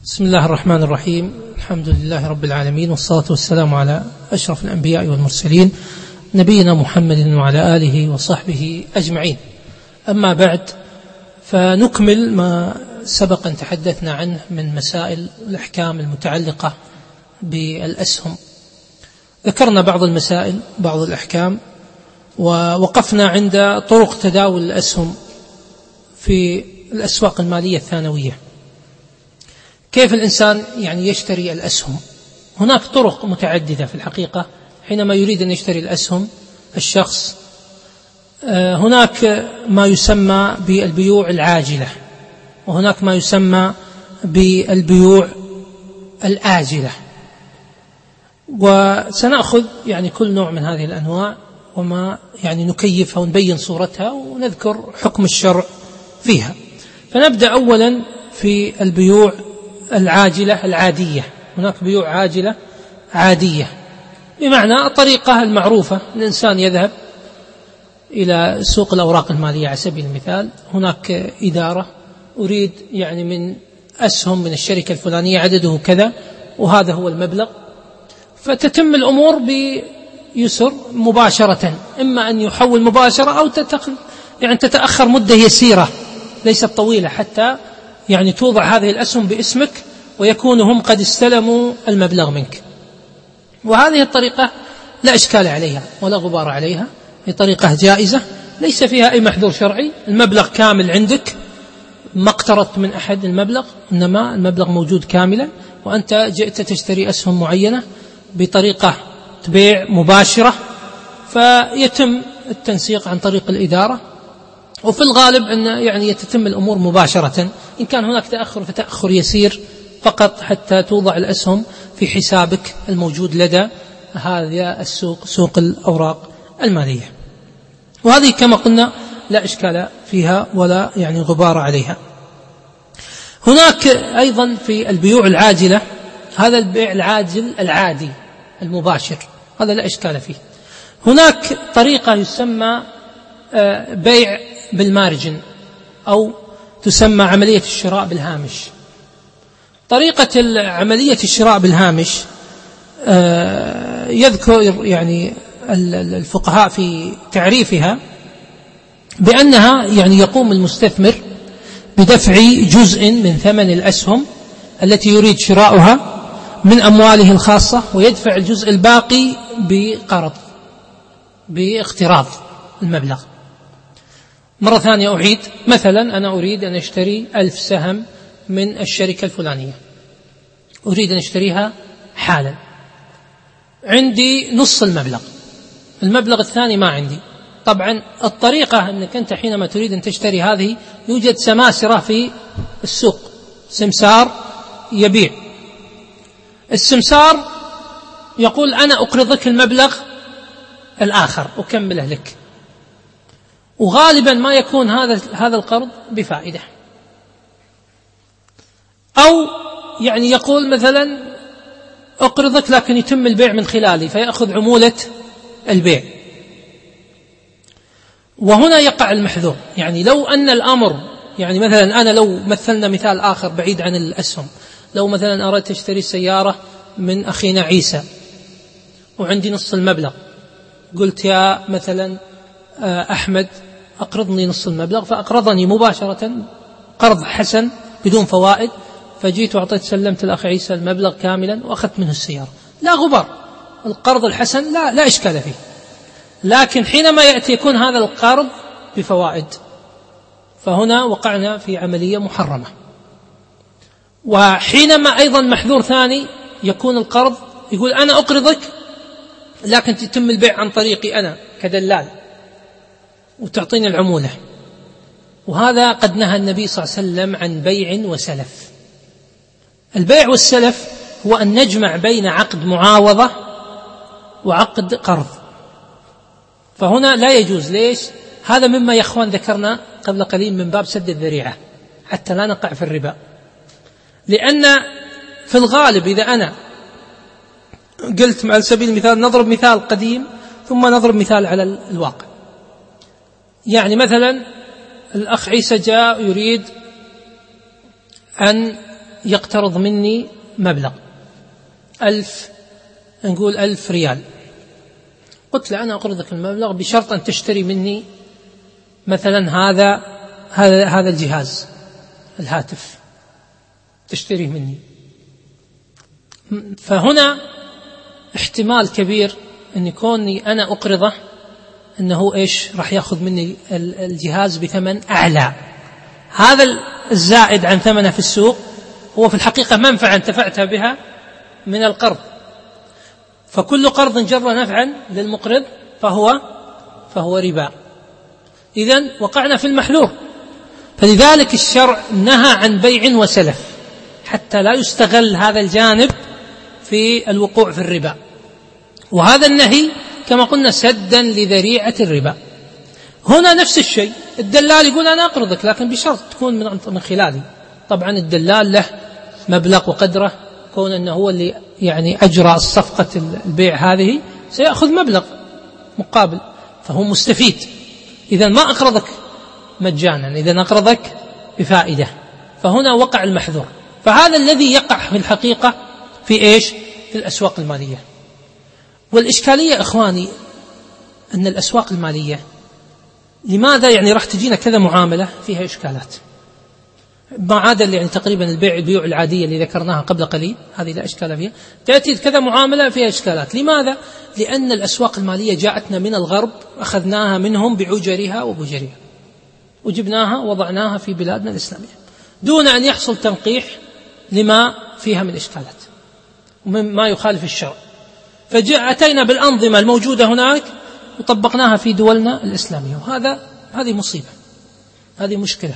بسم الله الرحمن الرحيم. الحمد لله رب العالمين، والصلاة والسلام على أشرف الأنبياء والمرسلين نبينا محمد وعلى آله وصحبه أجمعين. أما بعد، فنكمل ما سبق أن تحدثنا عنه من مسائل الأحكام المتعلقة بالأسهم. ذكرنا بعض المسائل، بعض الأحكام، ووقفنا عند طرق تداول الأسهم في الأسواق المالية الثانوية. كيف الإنسان يشتري الأسهم؟ هناك طرق متعددة في الحقيقة حينما يريد أن يشتري الأسهم الشخص. هناك ما يسمى بالبيوع العاجلة، وهناك ما يسمى بالبيوع الآجلة، وسنأخذ كل نوع من هذه الأنواع وما نكيفها ونبين صورتها ونذكر حكم الشرع فيها. فنبدأ أولا في البيوع العاجلة العادية. هناك بيوع عاجلة عادية، بمعنى الطريقة المعروفة. الإنسان يذهب إلى سوق الأوراق المالية على سبيل المثال، هناك إدارة أريد من أسهم من الشركة الفلانية عدده كذا وهذا هو المبلغ، فتتم الأمور بيسر مباشرة، إما أن يحول مباشرة أو تتأخر مدة يسيرة ليست طويلة حتى توضع هذه الأسهم باسمك ويكون هم قد استلموا المبلغ منك. وهذه الطريقة لا إشكال عليها ولا غبار عليها، هي طريقة جائزة ليس فيها أي محذور شرعي. المبلغ كامل عندك، ما اقترضت من أحد المبلغ، إنما المبلغ موجود كاملا، وأنت جئت تشتري أسهم معينة بطريقة بيع مباشرة، فيتم التنسيق عن طريق الإدارة، وفي الغالب أن تتم الأمور مباشرة. إن كان هناك تأخر فتأخر يسير فقط حتى توضع الأسهم في حسابك الموجود لدى هذا السوق، سوق الأوراق المالية. وهذه كما قلنا لا إشكال فيها ولا غبار عليها. هناك أيضا في البيوع العاجلة، هذا البيع العاجل العادي المباشر، هذا لا إشكال فيه. هناك طريقة يسمى بيع بالمارجن، أو تسمى عملية الشراء بالهامش. طريقة عملية الشراء بالهامش يذكر الفقهاء في تعريفها بأنها يقوم المستثمر بدفع جزء من ثمن الأسهم التي يريد شراؤها من أمواله الخاصة، ويدفع الجزء الباقي بقرض، باقتراض المبلغ. مرة ثانية أعيد، مثلا أنا أريد أن أشتري 1000 سهم من الشركة الفلانية، أريد أن أشتريها حالا، عندي نص المبلغ الثاني ما عندي. طبعا الطريقة أنك أنت حينما تريد أن تشتري هذه، يوجد سماسرة في السوق، سمسار يبيع. السمسار يقول أنا أقرضك المبلغ الآخر أكمله لك، وغالبا ما يكون هذا القرض بفائدة. أو يقول مثلا أقرضك لكن يتم البيع من خلالي، فيأخذ عمولة البيع. وهنا يقع المحذور. لو أن الأمر مثلا أنا لو مثلنا مثال آخر بعيد عن الأسهم، لو مثلا أردت أشتري سيارة من أخينا عيسى وعندي نص المبلغ، قلت يا مثلا أحمد أقرضني نص المبلغ، فأقرضني مباشرة قرض حسن بدون فوائد، فجيت وأعطيت سلمت الأخ عيسى المبلغ كاملا وأخذت منه السيارة، لا غبار. القرض الحسن لا إشكال فيه. لكن حينما يكون هذا القرض بفوائد، فهنا وقعنا في عملية محرمة. وحينما أيضا محذور ثاني، يكون القرض يقول أنا أقرضك لكن تتم البيع عن طريقي أنا كدلال وتعطيني العمولة، وهذا قد نهى النبي صلى الله عليه وسلم عن بيع وسلف. البيع والسلف هو أن نجمع بين عقد معاوضة وعقد قرض، فهنا لا يجوز. ليش؟ هذا مما يا أخوان ذكرنا قبل قليل من باب سد الذريعة حتى لا نقع في الربا. لأن في الغالب إذا أنا قلت على سبيل المثال، نضرب مثال قديم ثم نضرب مثال على الواقع. مثلا الأخ عيسى جاء يريد أن يقترض مني مبلغ 1000، نقول 1000 ريال، قلت له أنا أقرضك المبلغ بشرط أن تشتري مني مثلا هذا الجهاز الهاتف، تشتريه مني. فهنا احتمال كبير أن يكوني أنا أقرضه أنه راح يأخذ مني الجهاز بثمن أعلى. هذا الزائد عن ثمنه في السوق هو في الحقيقة منفعة انتفعتها بها من القرض، فكل قرض جر نفعا للمقرض فهو ربا. إذن وقعنا في المحذور. فلذلك الشرع نهى عن بيع وسلف حتى لا يستغل هذا الجانب في الوقوع في الربا، وهذا النهي كما قلنا سدا لذريعة الربا. هنا نفس الشيء، الدلال يقول أنا أقرضك لكن بشرط تكون من خلالي. طبعا الدلال له مبلغ وقدره، كون أنه هو اللي يعني أجرى الصفقة البيع هذه سيأخذ مبلغ مقابل، فهو مستفيد. إذا ما أقرضك مجانا، إذا أقرضك بفائدة، فهنا وقع المحذور. فهذا الذي يقع في الحقيقة في في الأسواق المالية. والإشكالية إخواني أن الأسواق المالية لماذا راح تجينا كذا معاملة فيها إشكالات، ما عدا تقريبا البيوع العادية اللي ذكرناها قبل قليل هذه لا إشكال فيها، تأتي كذا معاملة فيها إشكالات. لماذا؟ لأن الأسواق المالية جاءتنا من الغرب، أخذناها منهم بعجرها وبجرها وجبناها وضعناها في بلادنا الإسلامية دون أن يحصل تنقيح لما فيها من إشكالات ومما يخالف الشرع. فأتينا بالأنظمة الموجودة هناك وطبقناها في دولنا الإسلامية، هذه مصيبة، هذه مشكلة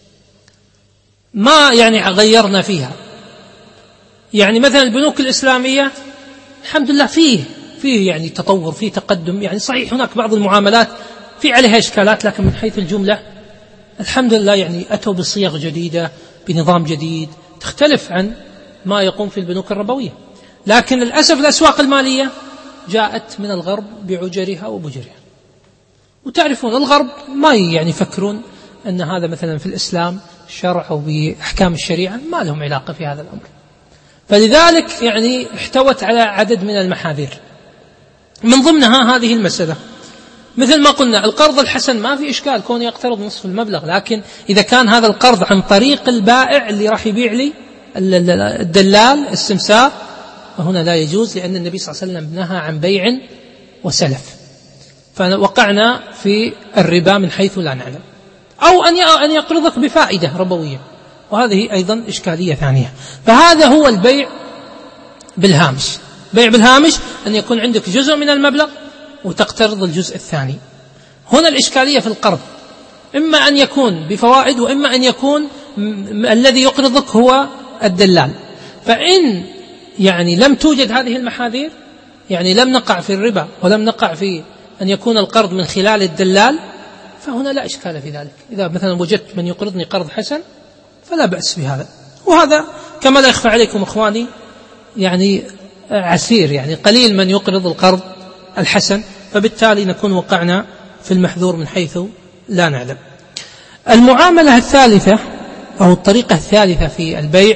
ما غيرنا فيها. مثلا البنوك الإسلامية الحمد لله فيه تطور، فيه تقدم. صحيح هناك بعض المعاملات في عليها إشكالات، لكن من حيث الجملة الحمد لله أتوا بصيغ جديدة بنظام جديد تختلف عن ما يقوم في البنوك الربوية. لكن للأسف الأسواق المالية جاءت من الغرب بعجرها وبجرها، وتعرفون الغرب ما يفكرون أن هذا مثلا في الإسلام شرع أو بأحكام الشريعة، ما لهم علاقة في هذا الأمر. فلذلك احتوت على عدد من المحاذير، من ضمنها هذه المسألة. مثل ما قلنا القرض الحسن ما في إشكال كون يقترض نصف المبلغ، لكن إذا كان هذا القرض عن طريق البائع اللي راح يبيع لي الدلال السمسار، فهنا لا يجوز، لأن النبي صلى الله عليه وسلم نهى عن بيع وسلف. فوقعنا في الربا من حيث لا نعلم، أو أن يقرضك بفائدة ربوية، وهذه أيضا إشكالية ثانية. فهذا هو البيع بالهامش. بيع بالهامش أن يكون عندك جزء من المبلغ وتقترض الجزء الثاني. هنا الإشكالية في القرض، إما أن يكون بفوائد وإما أن يكون الذي يقرضك هو الدلال. فإن لم توجد هذه المحاذير، لم نقع في الربا ولم نقع في أن يكون القرض من خلال الدلال، فهنا لا إشكال في ذلك. إذا مثلا وجدت من يقرضني قرض حسن فلا بأس بهذا. وهذا كما لا يخفى عليكم إخواني عسير، قليل من يقرض القرض الحسن، فبالتالي نكون وقعنا في المحذور من حيث لا نعلم. المعاملة الثالثة أو الطريقة الثالثة في البيع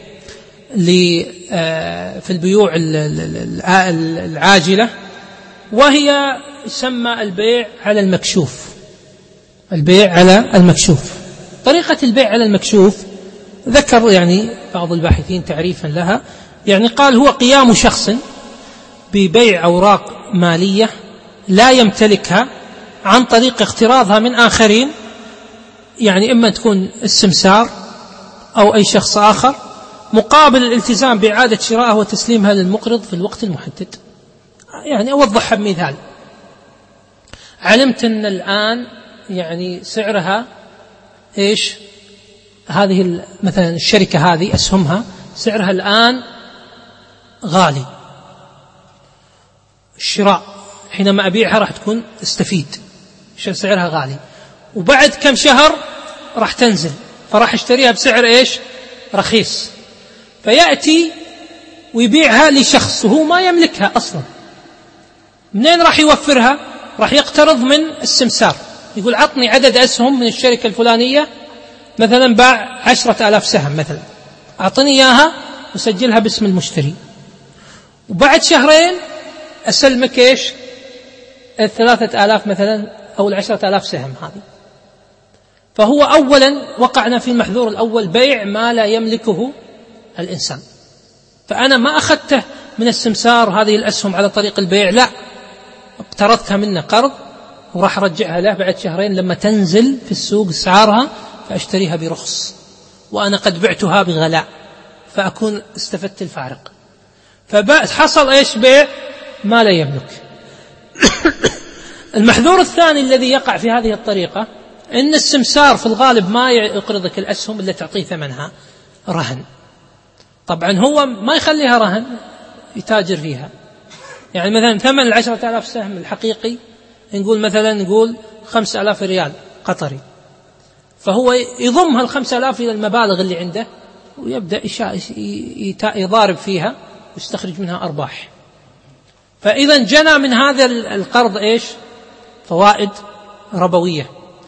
في البيوع العاجلة، وهي يسمى البيع على المكشوف. البيع على المكشوف، طريقة البيع على المكشوف ذكر بعض الباحثين تعريفا لها، قال هو قيام شخص ببيع أوراق مالية لا يمتلكها عن طريق اقتراضها من آخرين، إما تكون السمسار أو أي شخص آخر، مقابل الالتزام بإعادة شرائها وتسليمها للمقرض في الوقت المحدد. أوضحها بمثال. علمت أن الآن سعرها هذه مثلا الشركة هذه أسهمها سعرها الآن غالي، الشراء حينما أبيعها راح تكون استفيد، سعرها غالي، وبعد كم شهر راح تنزل، فراح اشتريها بسعر رخيص. فيأتي ويبيعها لشخص وهو ما يملكها أصلا. منين راح يوفرها؟ راح يقترض من السمسار، يقول عطني عدد أسهم من الشركة الفلانية، مثلا باع 10,000 سهم مثلا، أعطني إياها وسجلها باسم المشتري، وبعد شهرين أسلمك إيش 3,000 مثلا أو 10,000 سهم هذه. فهو أولا وقعنا في المحذور الأول، بيع ما لا يملكه الإنسان. فأنا ما أخذته من السمسار هذه الأسهم على طريق البيع، لا، اقترضتها منه قرض وراح أرجعها له بعد شهرين لما تنزل في السوق أسعارها، فأشتريها برخص وأنا قد بعتها بغلاء، فأكون استفدت الفارق. فحصل إيش؟ بيع ما لا يملك. المحذور الثاني الذي يقع في هذه الطريقة إن السمسار في الغالب ما يقرضك الأسهم إلا تعطيه ثمنها رهن. طبعا هو ما يخليها رهن، يتاجر فيها. يعني مثلا ثمن 10,000 سهم الحقيقي نقول مثلا 5,000 ريال قطري، فهو يضم 5,000 إلى المبالغ اللي عنده ويبدأ يضارب فيها ويستخرج منها أرباح. فإذا جنى من هذا القرض إيش؟ فوائد ربوية.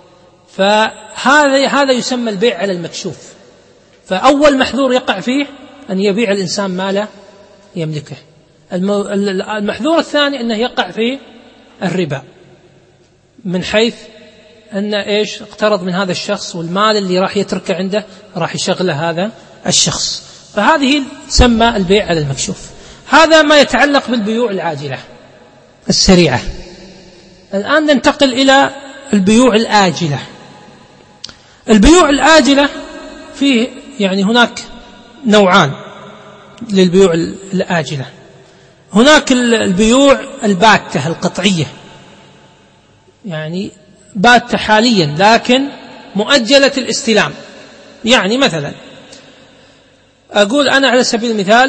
فهذا يسمى البيع على المكشوف. فأول محذور يقع فيه أن يبيع الإنسان ما لا يملكه. المحذور الثاني أنه يقع في الربا، من حيث أن إيش؟ اقترض من هذا الشخص والمال اللي راح يتركه عنده راح يشغله هذا الشخص. فهذه تسمى البيع على المكشوف. هذا ما يتعلق بالبيوع العاجلة السريعة. الآن ننتقل إلى البيوع الآجلة. البيوع الآجلة فيه يعني هناك نوعان للبيوع الآجلة. هناك البيوع الباتة القطعية، يعني باتة حاليا لكن مؤجلة الاستلام. يعني مثلا أقول أنا على سبيل المثال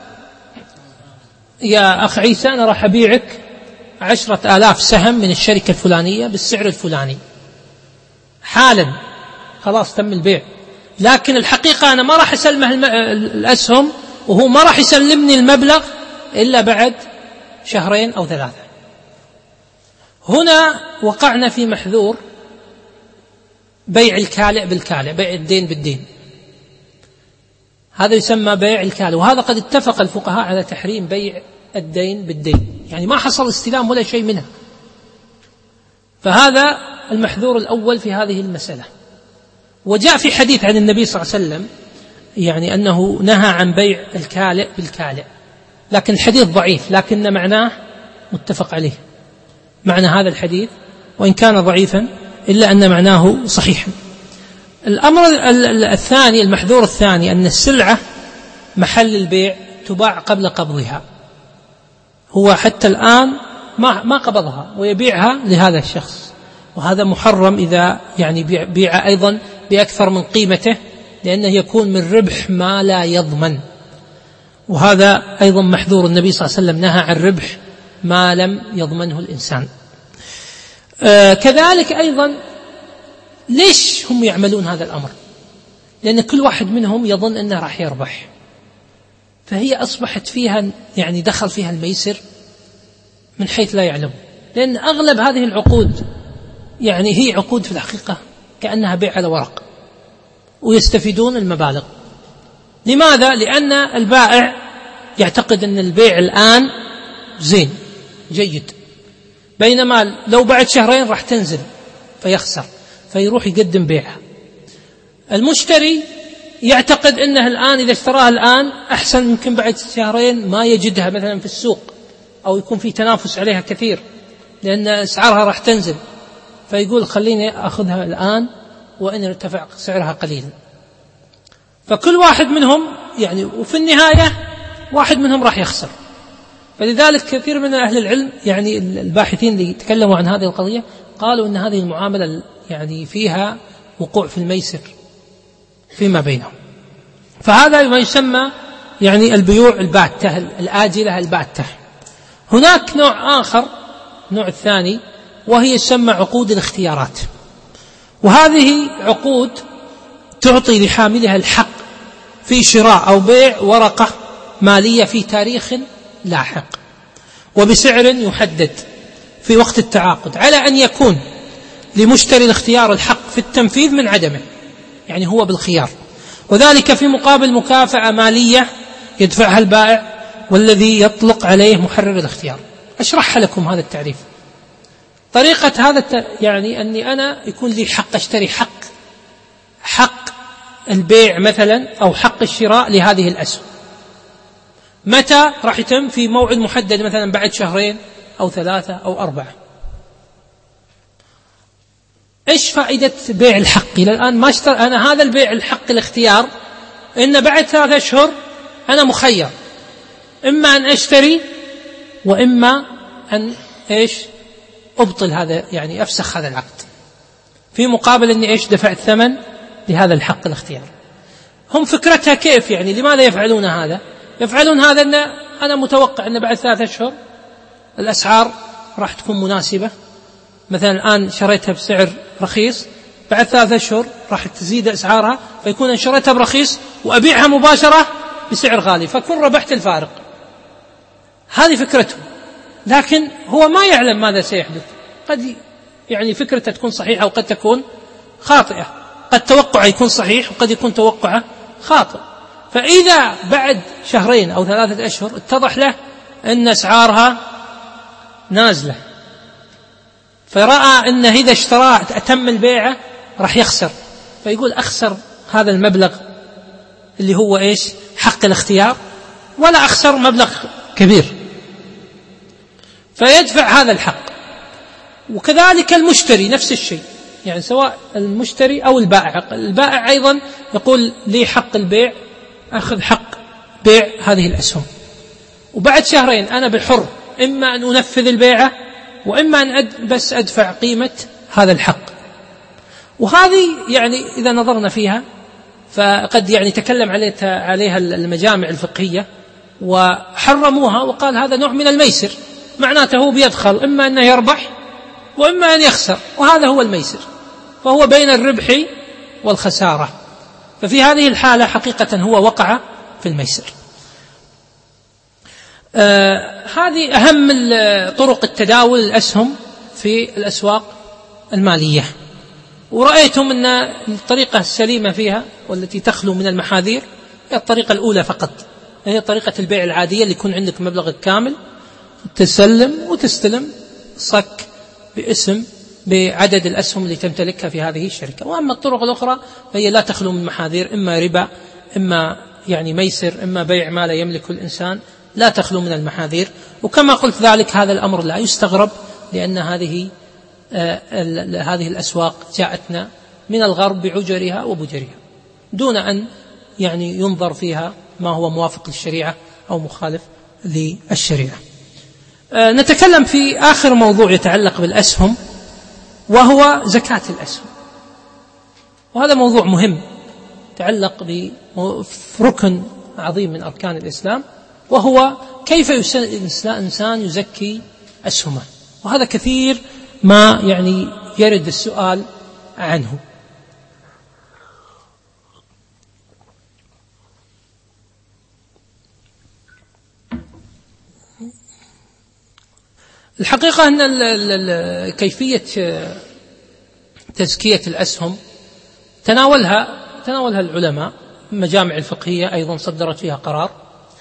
يا أخ عيسى أنا راح أبيعك 10,000 سهم من الشركة الفلانية بالسعر الفلاني حالا، خلاص تم البيع. لكن الحقيقة أنا ما راح أسلمه الأسهم وهو ما راح يسلمني المبلغ إلا بعد 2 أو 3. هنا وقعنا في محذور بيع الكالئ بالكالئ، بيع الدين بالدين. هذا يسمى بيع الكالئ، وهذا قد اتفق الفقهاء على تحريم بيع الدين بالدين، يعني ما حصل استلام ولا شيء منها. فهذا المحذور الأول في هذه المسألة. وجاء في حديث عن النبي صلى الله عليه وسلم يعني أنه نهى عن بيع الكالئ بالكالئ، لكن الحديث ضعيف، لكن معناه متفق عليه. معنى هذا الحديث وإن كان ضعيفا إلا أن معناه صحيح. الأمر الثاني، المحذور الثاني، أن السلعة محل البيع تباع قبل قبضها. هو حتى الآن ما قبضها ويبيعها لهذا الشخص، وهذا محرم إذا يعني بيع أيضا بأكثر من قيمته، لأنه يكون من ربح ما لا يضمن. وهذا أيضا محذور، النبي صلى الله عليه وسلم نهى عن ربح ما لم يضمنه الإنسان. كذلك أيضا ليش هم يعملون هذا الأمر؟ لأن كل واحد منهم يظن أنه راح يربح، فهي أصبحت فيها يعني دخل فيها الميسر من حيث لا يعلم. لأن أغلب هذه العقود يعني هي عقود في الحقيقة كأنها بيع على ورق، ويستفيدون المبالغ. لماذا؟ لأن البائع يعتقد أن البيع الآن زين جيد، بينما لو بعد 2 راح تنزل فيخسر، فيروح يقدم بيعها. المشتري يعتقد أنه الآن إذا اشتراها الآن أحسن، يمكن بعد 2 ما يجدها مثلا في السوق، أو يكون في تنافس عليها كثير لأن أسعارها راح تنزل، فيقول خليني أخذها الآن وإن ارتفع سعرها قليلا. فكل واحد منهم يعني، وفي النهاية واحد منهم راح يخسر. فلذلك كثير من أهل العلم يعني الباحثين اللي تكلموا عن هذه القضية قالوا أن هذه المعاملة يعني فيها وقوع في الميسر فيما بينهم. فهذا ما يسمى يعني البيوع الباتة الآجلة الباتة. هناك نوع آخر، النوع الثاني، وهي يسمى عقود الاختيارات. وهذه عقود تعطي لحاملها الحق في شراء أو بيع ورقة مالية في تاريخ لاحق وبسعر يحدد في وقت التعاقد، على أن يكون لمشتري الاختيار الحق في التنفيذ من عدمه، يعني هو بالخيار. وذلك في مقابل مكافأة مالية يدفعها البائع والذي يطلق عليه محرر الاختيار. أشرح لكم هذا التعريف. طريقة هذا يعني أني أنا يكون لي حق أشتري حق البيع مثلا أو حق الشراء لهذه الأسهم. متى راح يتم؟ في موعد محدد، مثلا بعد 2 أو 3 أو 4. إيش فائدة بيع الحق؟ إلى الآن ما اشترى أنا هذا البيع الحق الاختيار، إن بعد 3 أشهر أنا مخير، إما أن أشتري وإما أن أبطل هذا، يعني أفسخ هذا العقد، في مقابل أني دفعت ثمن لهذا الحق الاختيار. هم فكرتها كيف؟ يعني لماذا يفعلون هذا؟ يفعلون هذا أن أنا متوقع أن بعد 3 أشهر الأسعار راح تكون مناسبة، مثلا الآن شريتها بسعر رخيص، بعد 3 أشهر راح تزيد أسعارها، فيكون أن شريتها برخيص وأبيعها مباشرة بسعر غالي، فكن ربحت الفارق. هذه فكرته، لكن هو ما يعلم ماذا سيحدث. قد يعني فكرته تكون صحيحة وقد تكون خاطئة، قد توقعه يكون صحيح وقد يكون توقعه خاطئ. فإذا بعد 2 أو 3 أشهر اتضح له أن أسعارها نازلة، فرأى أنه إذا اشتراه أتم البيعة راح يخسر، فيقول أخسر هذا المبلغ اللي هو حق الاختيار، ولا أخسر مبلغ كبير، فيدفع هذا الحق. وكذلك المشتري نفس الشيء، يعني سواء المشتري أو البائع. البائع أيضا يقول لي حق البيع، أخذ حق بيع هذه الأسهم، وبعد 2 أنا بالحر إما أن أنفذ البيعة وإما أن بس أدفع قيمة هذا الحق. وهذه يعني إذا نظرنا فيها فقد يعني تكلم عليها المجامع الفقهية وحرموها، وقال هذا نوع من الميسر، معناته هو بيدخل إما أنه يربح وإما أن يخسر، وهذا هو الميسر، فهو بين الربح والخسارة. ففي هذه الحالة حقيقة هو وقع في الميسر. هذه أهم طرق التداول الأسهم في الأسواق المالية. ورأيتم أن الطريقة السليمة فيها والتي تخلو من المحاذير هي الطريقة الأولى فقط، هي طريقة البيع العادية اللي يكون عندك مبلغ كامل تسلم وتستلم صك باسم بعدد الأسهم اللي تمتلكها في هذه الشركة. وأما الطرق الأخرى فهي لا تخلو من محاذير، إما ربا، إما يعني ميسر، إما بيع ما لا يملك الإنسان، لا تخلو من المحاذير. وكما قلت ذلك هذا الأمر لا يستغرب، لأن هذه الأسواق جاءتنا من الغرب بعجرها وبجرها دون أن يعني ينظر فيها ما هو موافق للشريعة أو مخالف للشريعة. نتكلم في آخر موضوع يتعلق بالأسهم، وهو زكاة الأسهم. وهذا موضوع مهم يتعلق بركن عظيم من أركان الإسلام، وهو كيف الإنسان يزكي أسهمه. وهذا كثير ما يعني يرد السؤال عنه. الحقيقة أن كيفية تزكية الأسهم تناولها العلماء، المجامع الفقهية أيضا صدرت فيها قرار،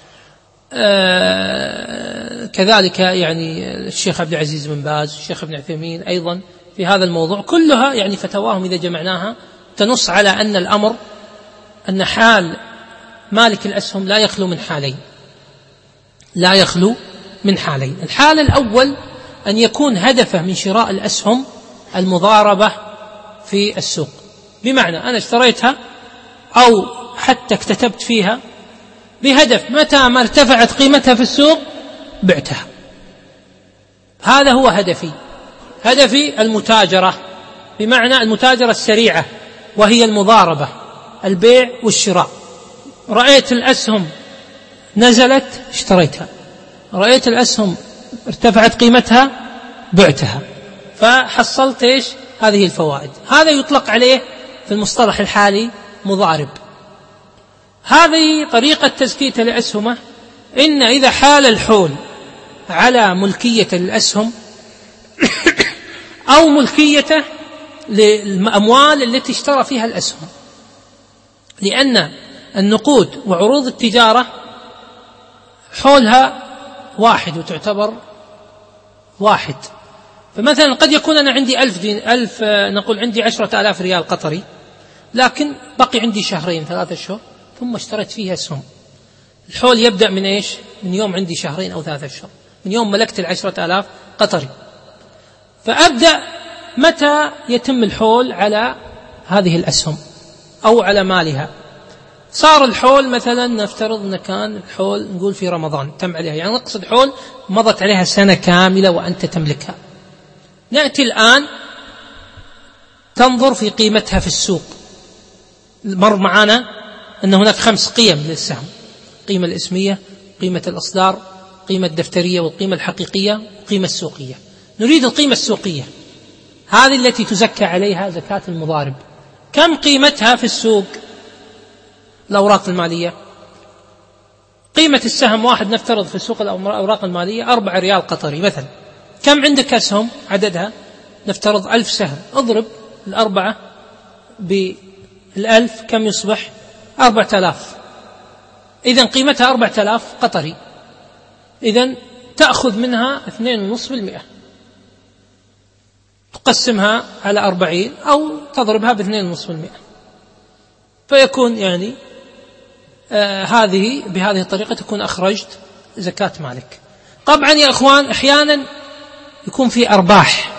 كذلك يعني الشيخ عبد العزيز بن باز، الشيخ ابن عثيمين أيضا في هذا الموضوع. كلها يعني فتواهم إذا جمعناها تنص على أن الأمر أن حال مالك الأسهم لا يخلو من حالين. الحال الأول أن يكون هدفه من شراء الأسهم المضاربة في السوق، بمعنى أنا اشتريتها أو حتى اكتتبت فيها بهدف متى ما ارتفعت قيمتها في السوق بعتها. هذا هو هدفي المتاجرة، بمعنى المتاجرة السريعة، وهي المضاربة، البيع والشراء. رأيت الأسهم نزلت اشتريتها، رأيت الأسهم ارتفعت قيمتها بعتها، فحصلت هذه الفوائد. هذا يطلق عليه في المصطلح الحالي مضارب. هذه طريقة تزكية لأسهمه، إن إذا حال الحول على ملكية الأسهم أو ملكيته للأموال التي اشترى فيها الأسهم، لأن النقود وعروض التجارة حولها واحد وتعتبر واحد. فمثلا قد يكون أنا عندي نقول عندي 10,000 ريال قطري، لكن بقي عندي 2-3 شهور ثم اشتريت فيها أسهم. الحول يبدأ من إيش؟ من يوم عندي 2 أو 3 شهور، من يوم ملكت 10,000 قطري. فأبدأ متى يتم الحول على هذه الأسهم أو على مالها؟ صار الحول مثلا نفترض أن كان الحول نقول في رمضان تم عليها، يعني نقصد حول مضت عليها سنة كاملة وأنت تملكها. نأتي الآن تنظر في قيمتها في السوق. مر معنا أن هناك 5 قيم للسهم: القيمة الإسمية، قيمة الإصدار، قيمة الدفترية، والقيمة الحقيقية، والقيمة السوقية. نريد القيمة السوقية، هذه التي تزكى عليها زكاة المضارب. كم قيمتها في السوق؟ الأوراق المالية، قيمة السهم واحد نفترض في السوق الأوراق المالية 4 ريال قطري مثلا. كم عندك أسهم عددها؟ نفترض 1000 سهم، اضرب 4 ب1000 كم يصبح؟ 4000. إذن قيمتها 4000 قطري. إذن تأخذ منها 2.5%، تقسمها على 40 أو تضربها ب2.5%، فيكون يعني بهذه الطريقة تكون أخرجت زكاة مالك. طبعا يا أخوان أحيانا يكون في أرباح،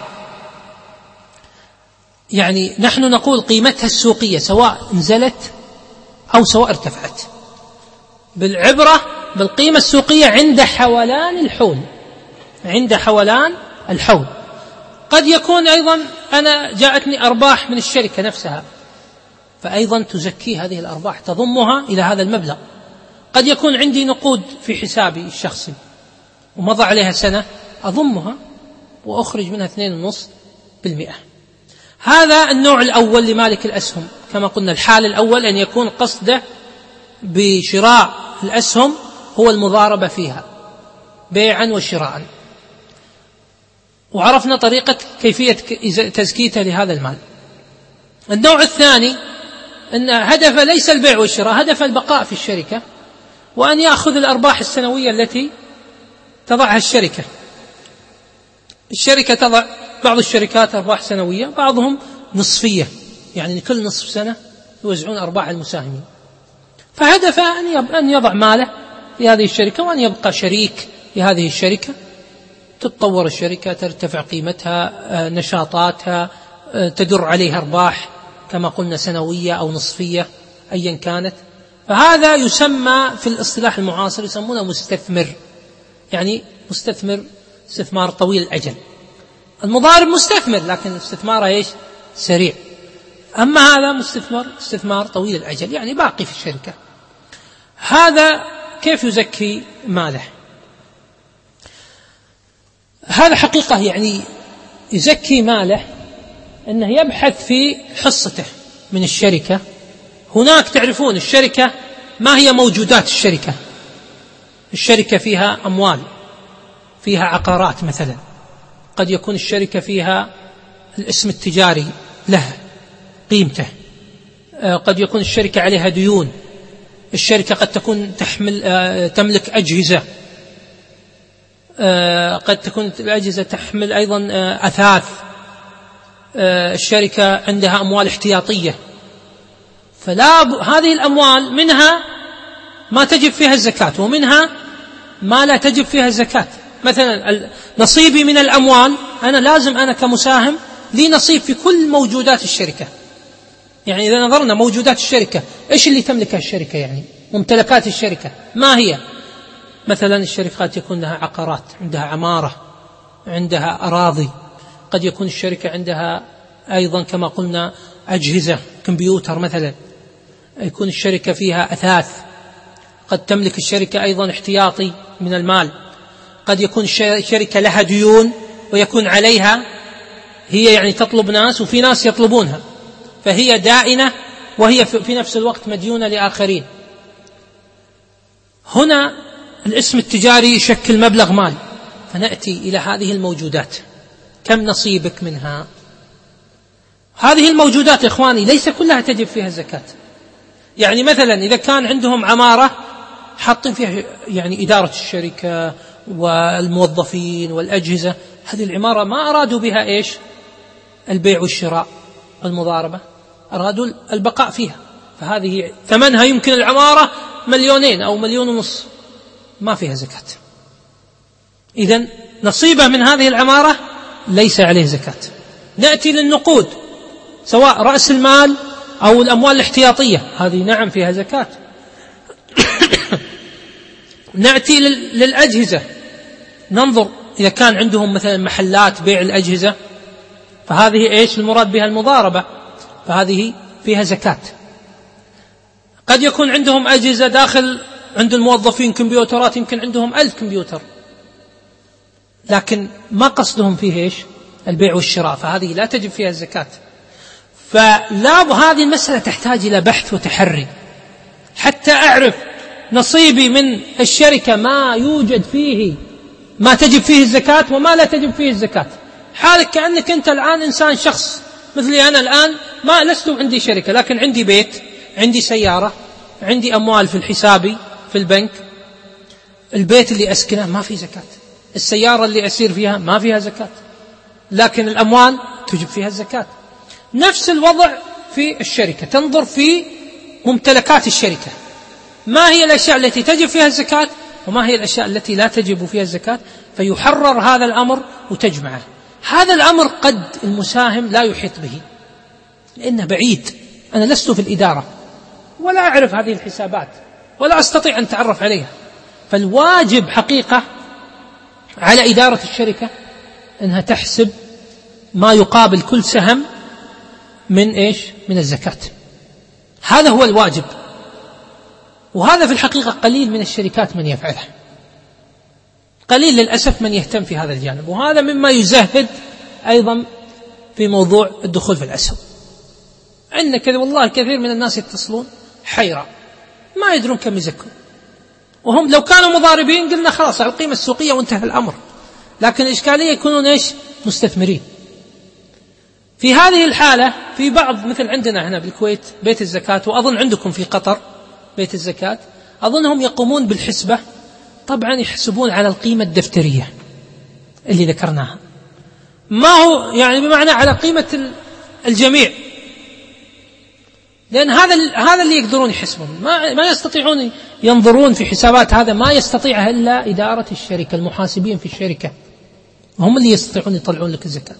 يعني نحن نقول قيمتها السوقية سواء نزلت أو سواء ارتفعت، بالعبرة بالقيمة السوقية عند حولان الحول، عند حولان الحول. قد يكون أيضا أنا جاءتني أرباح من الشركة نفسها، فأيضا تزكي هذه الأرباح، تضمها إلى هذا المبلغ. قد يكون عندي نقود في حسابي الشخصي ومضى عليها سنة، أضمها وأخرج منها 2.5%. هذا النوع الأول لمالك الأسهم. كما قلنا الحال الأول أن يكون قصده بشراء الأسهم هو المضاربة فيها بيعا وشراء، وعرفنا طريقة كيفية تزكيته لهذا المال. النوع الثاني أن هدف ليس البيع والشراء، هدف البقاء في الشركة وأن يأخذ الأرباح السنوية التي تضعها الشركة. الشركة تضع بعض الشركات أرباح سنوية، بعضهم نصفية، يعني كل نصف سنة يوزعون أرباح المساهمين. فهدف أن يضع ماله في هذه الشركة وأن يبقى شريك لهذه الشركة، تتطور الشركة، ترتفع قيمتها، نشاطاتها تدر عليها أرباح كما قلنا سنوية أو نصفية أيا كانت. فهذا يسمى في الاصطلاح المعاصر يسمونه مستثمر، يعني مستثمر استثمار طويل الأجل. المضارب مستثمر لكن استثماره ايش؟ سريع. أما هذا استثمار طويل الأجل، يعني باقي في الشركة. هذا كيف يزكي ماله؟ هذا حقيقة يعني يزكي ماله أنه يبحث في حصته من الشركة. هناك تعرفون الشركة ما هي موجودات الشركة؟ الشركة فيها أموال، فيها عقارات مثلا، قد يكون الشركة فيها الاسم التجاري له قيمته، قد يكون الشركة عليها ديون، الشركة قد تكون تملك أجهزة، قد تكون الأجهزة تحمل أيضا أثاث، الشركة عندها أموال احتياطية. هذه الأموال منها ما تجب فيها الزكاة ومنها ما لا تجب فيها الزكاة. مثلا نصيبي من الأموال أنا كمساهم لي نصيب في كل موجودات الشركة. يعني إذا نظرنا موجودات الشركة إيش اللي تملكها الشركة؟ يعني ممتلكات الشركة ما هي؟ مثلا الشركات يكون لها عقارات، عندها عمارة، عندها أراضي، قد يكون الشركة عندها أيضا كما قلنا أجهزة كمبيوتر مثلا، يكون الشركة فيها أثاث، قد تملك الشركة أيضا احتياطي من المال، قد يكون الشركة لها ديون ويكون عليها هي يعني تطلب ناس وفي ناس يطلبونها، فهي دائنة وهي في نفس الوقت مديونة لآخرين. هنا الاسم التجاري يشكل مبلغ مال، فنأتي إلى هذه الموجودات، كم نصيبك منها؟ هذه الموجودات إخواني ليس كلها تجب فيها الزكاة، يعني مثلا إذا كان عندهم عمارة حاطين فيها يعني إدارة الشركة والموظفين والأجهزة، هذه العمارة ما أرادوا بها إيش؟ البيع والشراء والمضاربة، أرادوا البقاء فيها، فهذه ثمنها يمكن العمارة 2,000,000 أو 1,500,000، ما فيها زكاة. إذن نصيبه من هذه العمارة ليس عليه زكاة. نأتي للنقود، سواء رأس المال أو الأموال الاحتياطية، هذه نعم فيها زكاة. نأتي للأجهزة، ننظر إذا كان عندهم مثلا محلات بيع الأجهزة، فهذه إيش المراد بها؟ المضاربة، فهذه فيها زكاة. قد يكون عندهم أجهزة داخل عند الموظفين كمبيوترات، يمكن عندهم 1000 كمبيوتر، لكن ما قصدهم فيه إيش؟ البيع والشراء، فهذه لا تجب فيها الزكاة. هذه المسألة تحتاج إلى بحث وتحري حتى أعرف نصيبي من الشركة ما يوجد فيه ما تجب فيه الزكاة وما لا تجب فيه الزكاة. حالك كأنك أنت الآن إنسان شخص مثلي أنا الآن، ما لست عندي شركة لكن عندي بيت، عندي سيارة، عندي أموال في حسابي في البنك. البيت اللي أسكنه ما فيه زكاة، السيارة اللي أسير فيها ما فيها زكاة، لكن الأموال تجب فيها الزكاة. نفس الوضع في الشركة، تنظر في ممتلكات الشركة ما هي الأشياء التي تجب فيها الزكاة وما هي الأشياء التي لا تجب فيها الزكاة، فيحرر هذا الأمر وتجمعه. هذا الأمر قد المساهم لا يحيط به لأنه بعيد، أنا لست في الإدارة ولا أعرف هذه الحسابات ولا أستطيع أن أتعرف عليها، فالواجب حقيقة على إدارة الشركة أنها تحسب ما يقابل كل سهم من إيش؟ من الزكاة. هذا هو الواجب، وهذا في الحقيقة قليل من الشركات من يفعله، قليل للأسف من يهتم في هذا الجانب، وهذا مما يزهد أيضا في موضوع الدخول في الأسهم. عندنا كذا والله كثير من الناس يتصلون حيرة ما يدرون كم يزكون، وهم لو كانوا مضاربين قلنا خلاص على القيمة السوقية وانتهى الأمر، لكن الإشكالية يكونون إيش؟ مستثمرين. في هذه الحالة في بعض مثل عندنا هنا بالكويت بيت الزكاة، وأظن عندكم في قطر بيت الزكاة، أظنهم يقومون بالحسبة، طبعا يحسبون على القيمة الدفترية اللي ذكرناها، ما هو يعني بمعنى على قيمة الجميع، لأن هذا اللي يقدرون يحسبون، ما يستطيعون ينظرون في حسابات، هذا ما يستطيعها إلا إدارة الشركة، المحاسبين في الشركة هم اللي يستطيعون يطلعون لك الزكاة،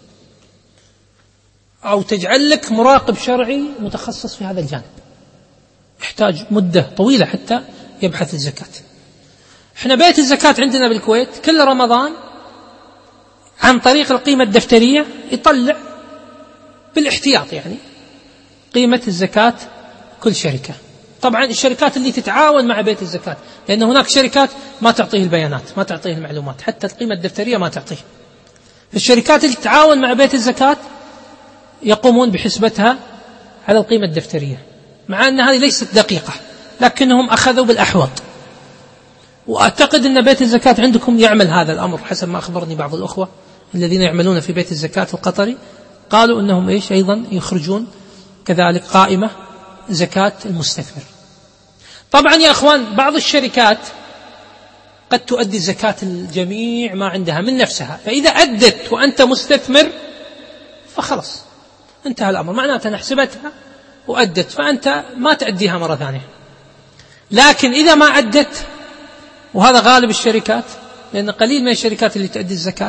أو تجعل لك مراقب شرعي متخصص في هذا الجانب، يحتاج مدة طويلة حتى يبحث الزكاة. احنا بيت الزكاة عندنا بالكويت كل رمضان عن طريق القيمة الدفترية يطلع بالاحتياط يعني قيمة الزكاة كل شركة. طبعا الشركات اللي تتعاون مع بيت الزكاة، لأن هناك شركات ما تعطيه البيانات، ما تعطيه المعلومات، حتى القيمة الدفترية ما تعطيه. الشركات اللي تتعاون مع بيت الزكاة يقومون بحسبتها على القيمة الدفترية، مع أن هذه ليست دقيقة، لكنهم أخذوا بالأحوط. وأعتقد أن بيت الزكاة عندكم يعمل هذا الأمر حسب ما أخبرني بعض الأخوة الذين يعملون في بيت الزكاة القطري، قالوا أنهم إيش أيضا يخرجون كذلك قائمة زكاة المستثمر. طبعا يا أخوان بعض الشركات قد تؤدي زكاة الجميع ما عندها من نفسها، فإذا أدت وأنت مستثمر فخلص انتهى الأمر، معناته نحسبتها وأدت، فأنت ما تأديها مرة ثانية. لكن إذا ما أدت، وهذا غالب الشركات لأن قليل من الشركات اللي تؤدي الزكاة،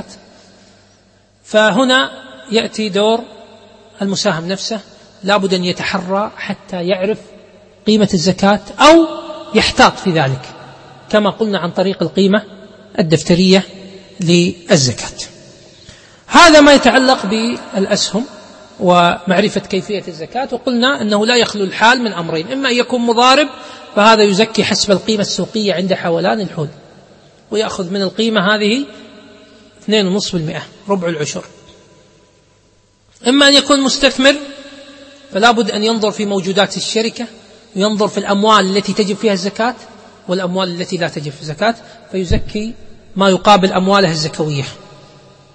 فهنا يأتي دور المساهم نفسه، لابد أن يتحرى حتى يعرف قيمة الزكاة أو يحتاط في ذلك كما قلنا عن طريق القيمة الدفترية للزكاة. هذا ما يتعلق بالأسهم ومعرفة كيفية الزكاة. وقلنا أنه لا يخلو الحال من أمرين، إما أن يكون مضارب فهذا يزكي حسب القيمة السوقية عند حولان الحول ويأخذ من القيمة هذه 2.5%، ربع العشر. إما أن يكون مستثمر فلا بد أن ينظر في موجودات الشركة وينظر في الأموال التي تجب فيها الزكاة والأموال التي لا تجب في الزكاة، فيزكي ما يقابل أمواله الزكوية،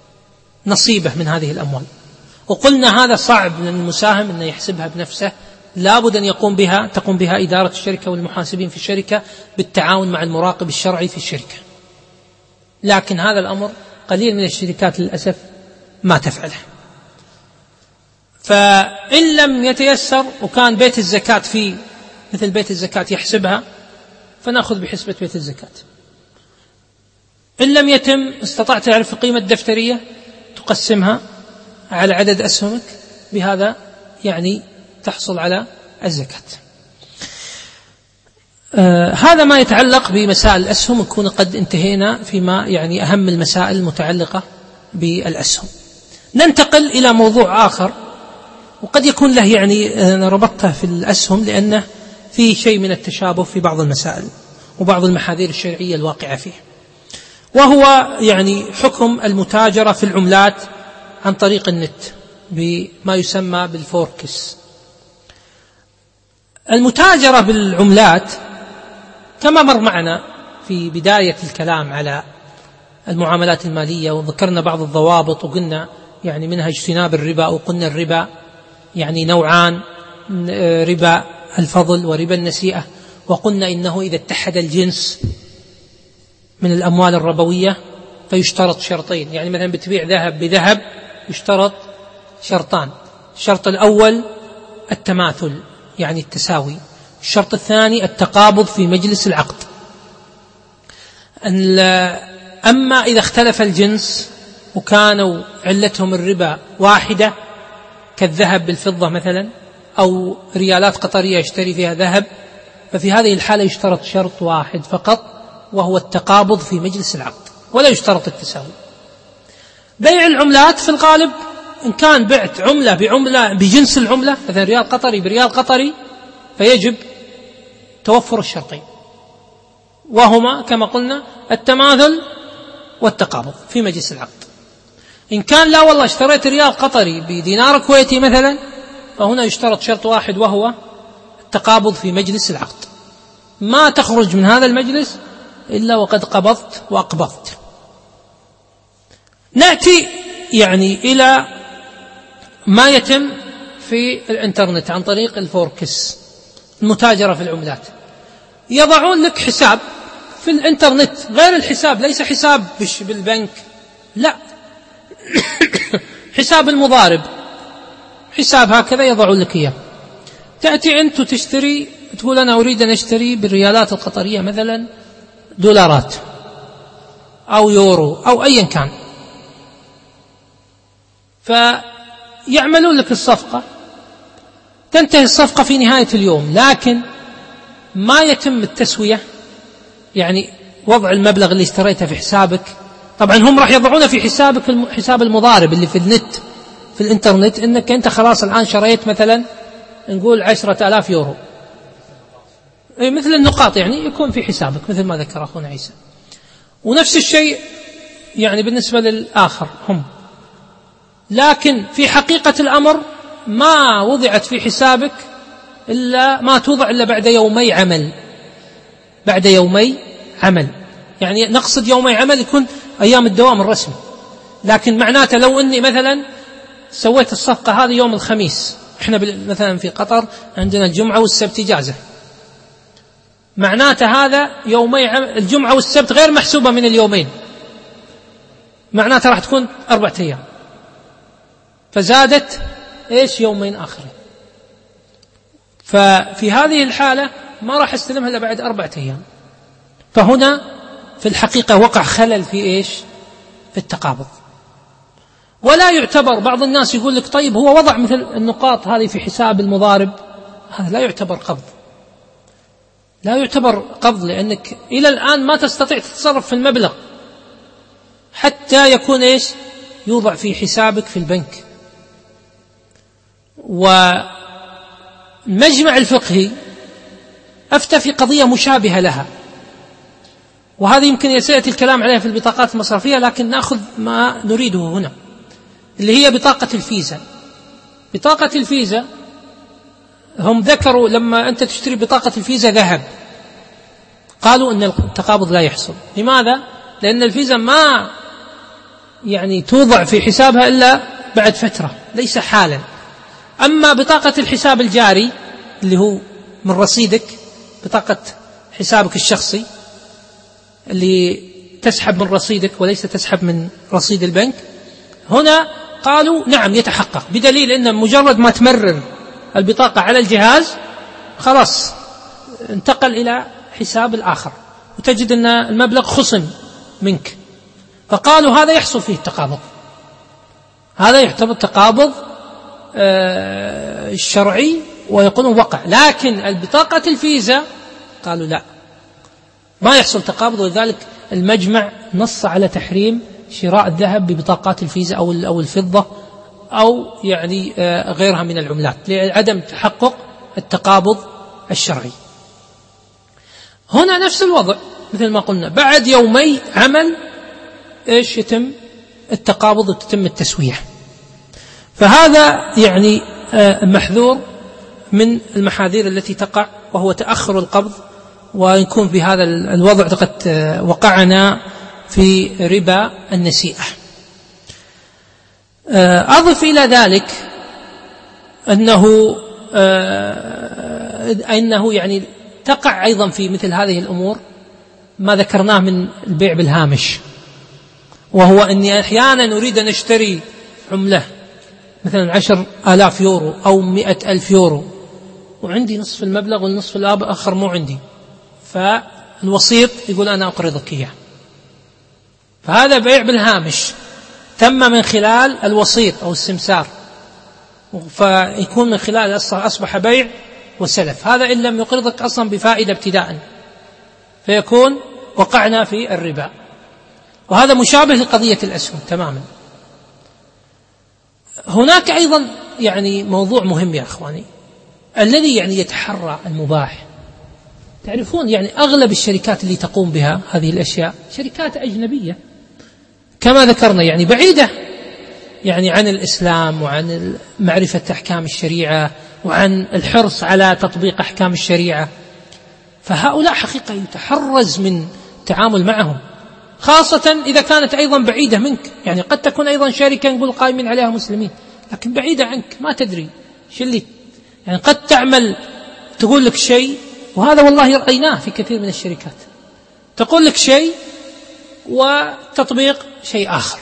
نصيبه من هذه الأموال. وقلنا هذا صعب من المساهم أن يحسبها بنفسه لابد أن تقوم بها إدارة الشركة والمحاسبين في الشركة بالتعاون مع المراقب الشرعي في الشركة. لكن هذا الأمر قليل من الشركات للأسف ما تفعله. فإن لم يتيسر وكان بيت الزكاة في مثل بيت الزكاة يحسبها، فنأخذ بحسبة بيت الزكاة. إن لم يتم استطعت تعرف القيمة الدفترية تقسمها على عدد أسهمك، بهذا يعني تحصل على الزكاة. هذا ما يتعلق بمسائل الأسهم، نكون قد انتهينا فيما يعني أهم المسائل المتعلقة بالأسهم. ننتقل إلى موضوع آخر، وقد يكون له يعني أنا ربطته في الأسهم لأنه فيه شيء من التشابه في بعض المسائل وبعض المحاذير الشرعية الواقعة فيه، وهو يعني حكم المتاجرة في العملات عن طريق النت بما يسمى بالفوركس. المتاجرة بالعملات كما مر معنا في بداية الكلام على المعاملات المالية، وذكرنا بعض الضوابط وقلنا يعني منها اجتناب الربا، وقلنا الربا يعني نوعان، ربا الفضل وربا النسيئة، وقلنا إنه إذا اتحد الجنس من الأموال الربوية فيشترط شرطين، يعني مثلا بتبيع ذهب بذهب يشترط شرطان: الشرط الأول التماثل يعني التساوي، الشرط الثاني التقابض في مجلس العقد. أما إذا اختلف الجنس وكانوا علتهم الربا واحدة كالذهب بالفضة مثلا، أو ريالات قطرية يشتري فيها ذهب، ففي هذه الحالة يشترط شرط واحد فقط، وهو التقابض في مجلس العقد، ولا يشترط التساوي. بيع العملات في الغالب إن كان بعت عملة بعملة بجنس العملة، مثلا ريال قطري بريال قطري، فيجب توفر الشرطين، وهما كما قلنا التماثل والتقابض في مجلس العقد. إن كان لا والله اشتريت ريال قطري بدينار كويتي مثلا، فهنا يشترط شرط واحد وهو التقابض في مجلس العقد، ما تخرج من هذا المجلس إلا وقد قبضت وأقبضت. نأتي يعني إلى ما يتم في الإنترنت عن طريق الفوركس، المتاجرة في العملات. يضعون لك حساب في الإنترنت غير الحساب، ليس حساب بالبنك، لا حساب المضارب، حساب هكذا يضعون لك إياه. تأتي أنت وتشتري، تقول أنا أريد أن أشتري بالريالات القطرية مثلا دولارات أو يورو أو أيا كان، فيعملون لك الصفقة، تنتهي الصفقة في نهاية اليوم، لكن ما يتم التسوية، يعني وضع المبلغ اللي اشتريته في حسابك. طبعا هم راح يضعونه في حسابك، حساب المضارب اللي في النت في الإنترنت، إنك أنت خلاص الآن شريت مثلا نقول 10,000 يورو، مثل النقاط يعني يكون في حسابك مثل ما ذكر أخونا عيسى. ونفس الشيء يعني بالنسبة للآخر هم، لكن في حقيقة الأمر ما وضعت في حسابك إلا ما توضع إلا بعد يومي عمل، بعد يومي عمل، يعني نقصد يومي عمل يكون أيام الدوام الرسمي. لكن معناته لو أني مثلا سويت الصفقة هذه يوم الخميس، إحنا مثلا في قطر عندنا الجمعة والسبت إجازة، معناته هذا يومي عمل، الجمعة والسبت غير محسوبة من اليومين، معناته راح تكون 4 أيام، فزادت إيش يومين آخرين. ففي هذه الحالة ما راح استلمها إلا بعد 4 أيام. فهنا في الحقيقة وقع خلل في إيش؟ في التقابض. ولا يعتبر، بعض الناس يقول لك طيب هو وضع مثل النقاط هذه في حساب المضارب، هذا لا يعتبر قبض، لا يعتبر قبض، لأنك إلى الآن ما تستطيع تتصرف في المبلغ حتى يكون إيش؟ يوضع في حسابك في البنك. والمجمع الفقهي أفتى في قضية مشابهة لها، وهذه يمكن يسيأتي الكلام عليها في البطاقات المصرفية، لكن نأخذ ما نريده هنا، اللي هي بطاقة الفيزا. بطاقة الفيزا هم ذكروا لما أنت تشتري بطاقة الفيزا ذهب، قالوا أن التقابض لا يحصل. لماذا؟ لأن الفيزا ما يعني توضع في حسابها إلا بعد فترة، ليس حالا. أما بطاقة الحساب الجاري اللي هو من رصيدك، بطاقة حسابك الشخصي اللي تسحب من رصيدك وليس تسحب من رصيد البنك، هنا قالوا نعم يتحقق، بدليل أن مجرد ما تمرر البطاقة على الجهاز خلاص انتقل إلى حساب الآخر، وتجد أن المبلغ خصم منك. فقالوا هذا يحصل فيه التقابض، هذا يعتبر تقابض الشرعي ويقولون وقع. لكن البطاقة الفيزا قالوا لا، ما يحصل تقابض، ولذلك المجمع نص على تحريم شراء الذهب ببطاقات الفيزا أو الفضة أو يعني غيرها من العملات لعدم تحقق التقابض الشرعي. هنا نفس الوضع مثل ما قلنا، بعد يومي عمل إيش يتم التقابض وتتم التسوية. فهذا يعني محذور من المحاذير التي تقع، وهو تأخر القبض، ويكون في هذا الوضع قد وقعنا في ربا النسيئة. أضف إلى ذلك أنه يعني تقع أيضا في مثل هذه الأمور ما ذكرناه من البيع بالهامش، وهو أني أحيانا أريد أن أشتري عملة مثلا 10,000 يورو أو 100,000 يورو، وعندي نصف المبلغ والنصف الآخر مو عندي، فالوسيط يقول أنا أقرضك إياه. فهذا بيع بالهامش تم من خلال الوسيط أو السمسار، فيكون من خلال أصبح بيع وسلف. هذا إن لم يقرضك أصلا بفائدة ابتداء، فيكون وقعنا في الربا. وهذا مشابه لقضية الأسهم تماما. هناك أيضا يعني موضوع مهم يا أخواني، الذي يعني يتحرى المباح. تعرفون يعني أغلب الشركات اللي تقوم بها هذه الأشياء شركات أجنبية كما ذكرنا، يعني بعيدة يعني عن الإسلام وعن معرفة أحكام الشريعة وعن الحرص على تطبيق أحكام الشريعة. فهؤلاء حقيقة يتحرز من التعامل معهم، خاصة إذا كانت أيضا بعيدة منك. يعني قد تكون أيضا شركة نقول قائمين عليها مسلمين لكن بعيدة عنك، ما تدري شو اللي يعني قد تعمل، تقول لك شيء، وهذا والله رأيناه في كثير من الشركات، تقول لك شيء وتطبيق شيء آخر،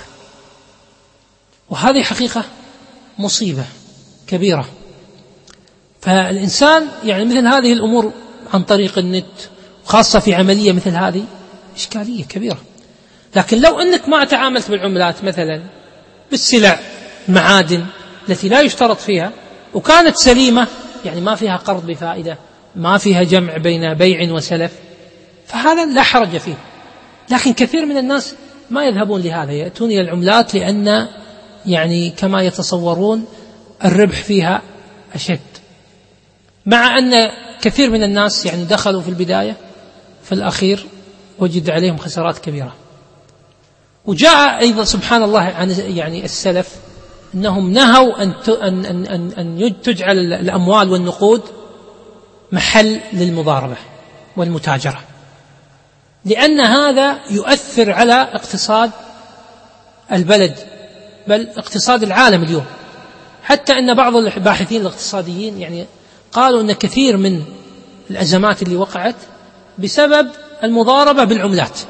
وهذه حقيقة مصيبة كبيرة. فالإنسان يعني مثل هذه الأمور عن طريق النت، خاصة في عملية مثل هذه، إشكالية كبيرة. لكن لو أنك ما تعاملت بالعملات مثلا بالسلع المعادن التي لا يشترط فيها وكانت سليمة، يعني ما فيها قرض بفائدة، ما فيها جمع بين بيع وسلف، فهذا لا حرج فيه. لكن كثير من الناس ما يذهبون لهذا، يأتون إلى العملات لأن يعني كما يتصورون الربح فيها أشد، مع أن كثير من الناس يعني دخلوا في البداية في الأخير وجد عليهم خسارات كبيرة. وجاء أيضا سبحان الله عن يعني السلف أنهم نهوا أن تجعل الأموال والنقود محل للمضاربة والمتاجرة، لأن هذا يؤثر على اقتصاد البلد بل اقتصاد العالم اليوم. حتى أن بعض الباحثين الاقتصاديين يعني قالوا أن كثير من الأزمات اللي وقعت بسبب المضاربة بالعملات.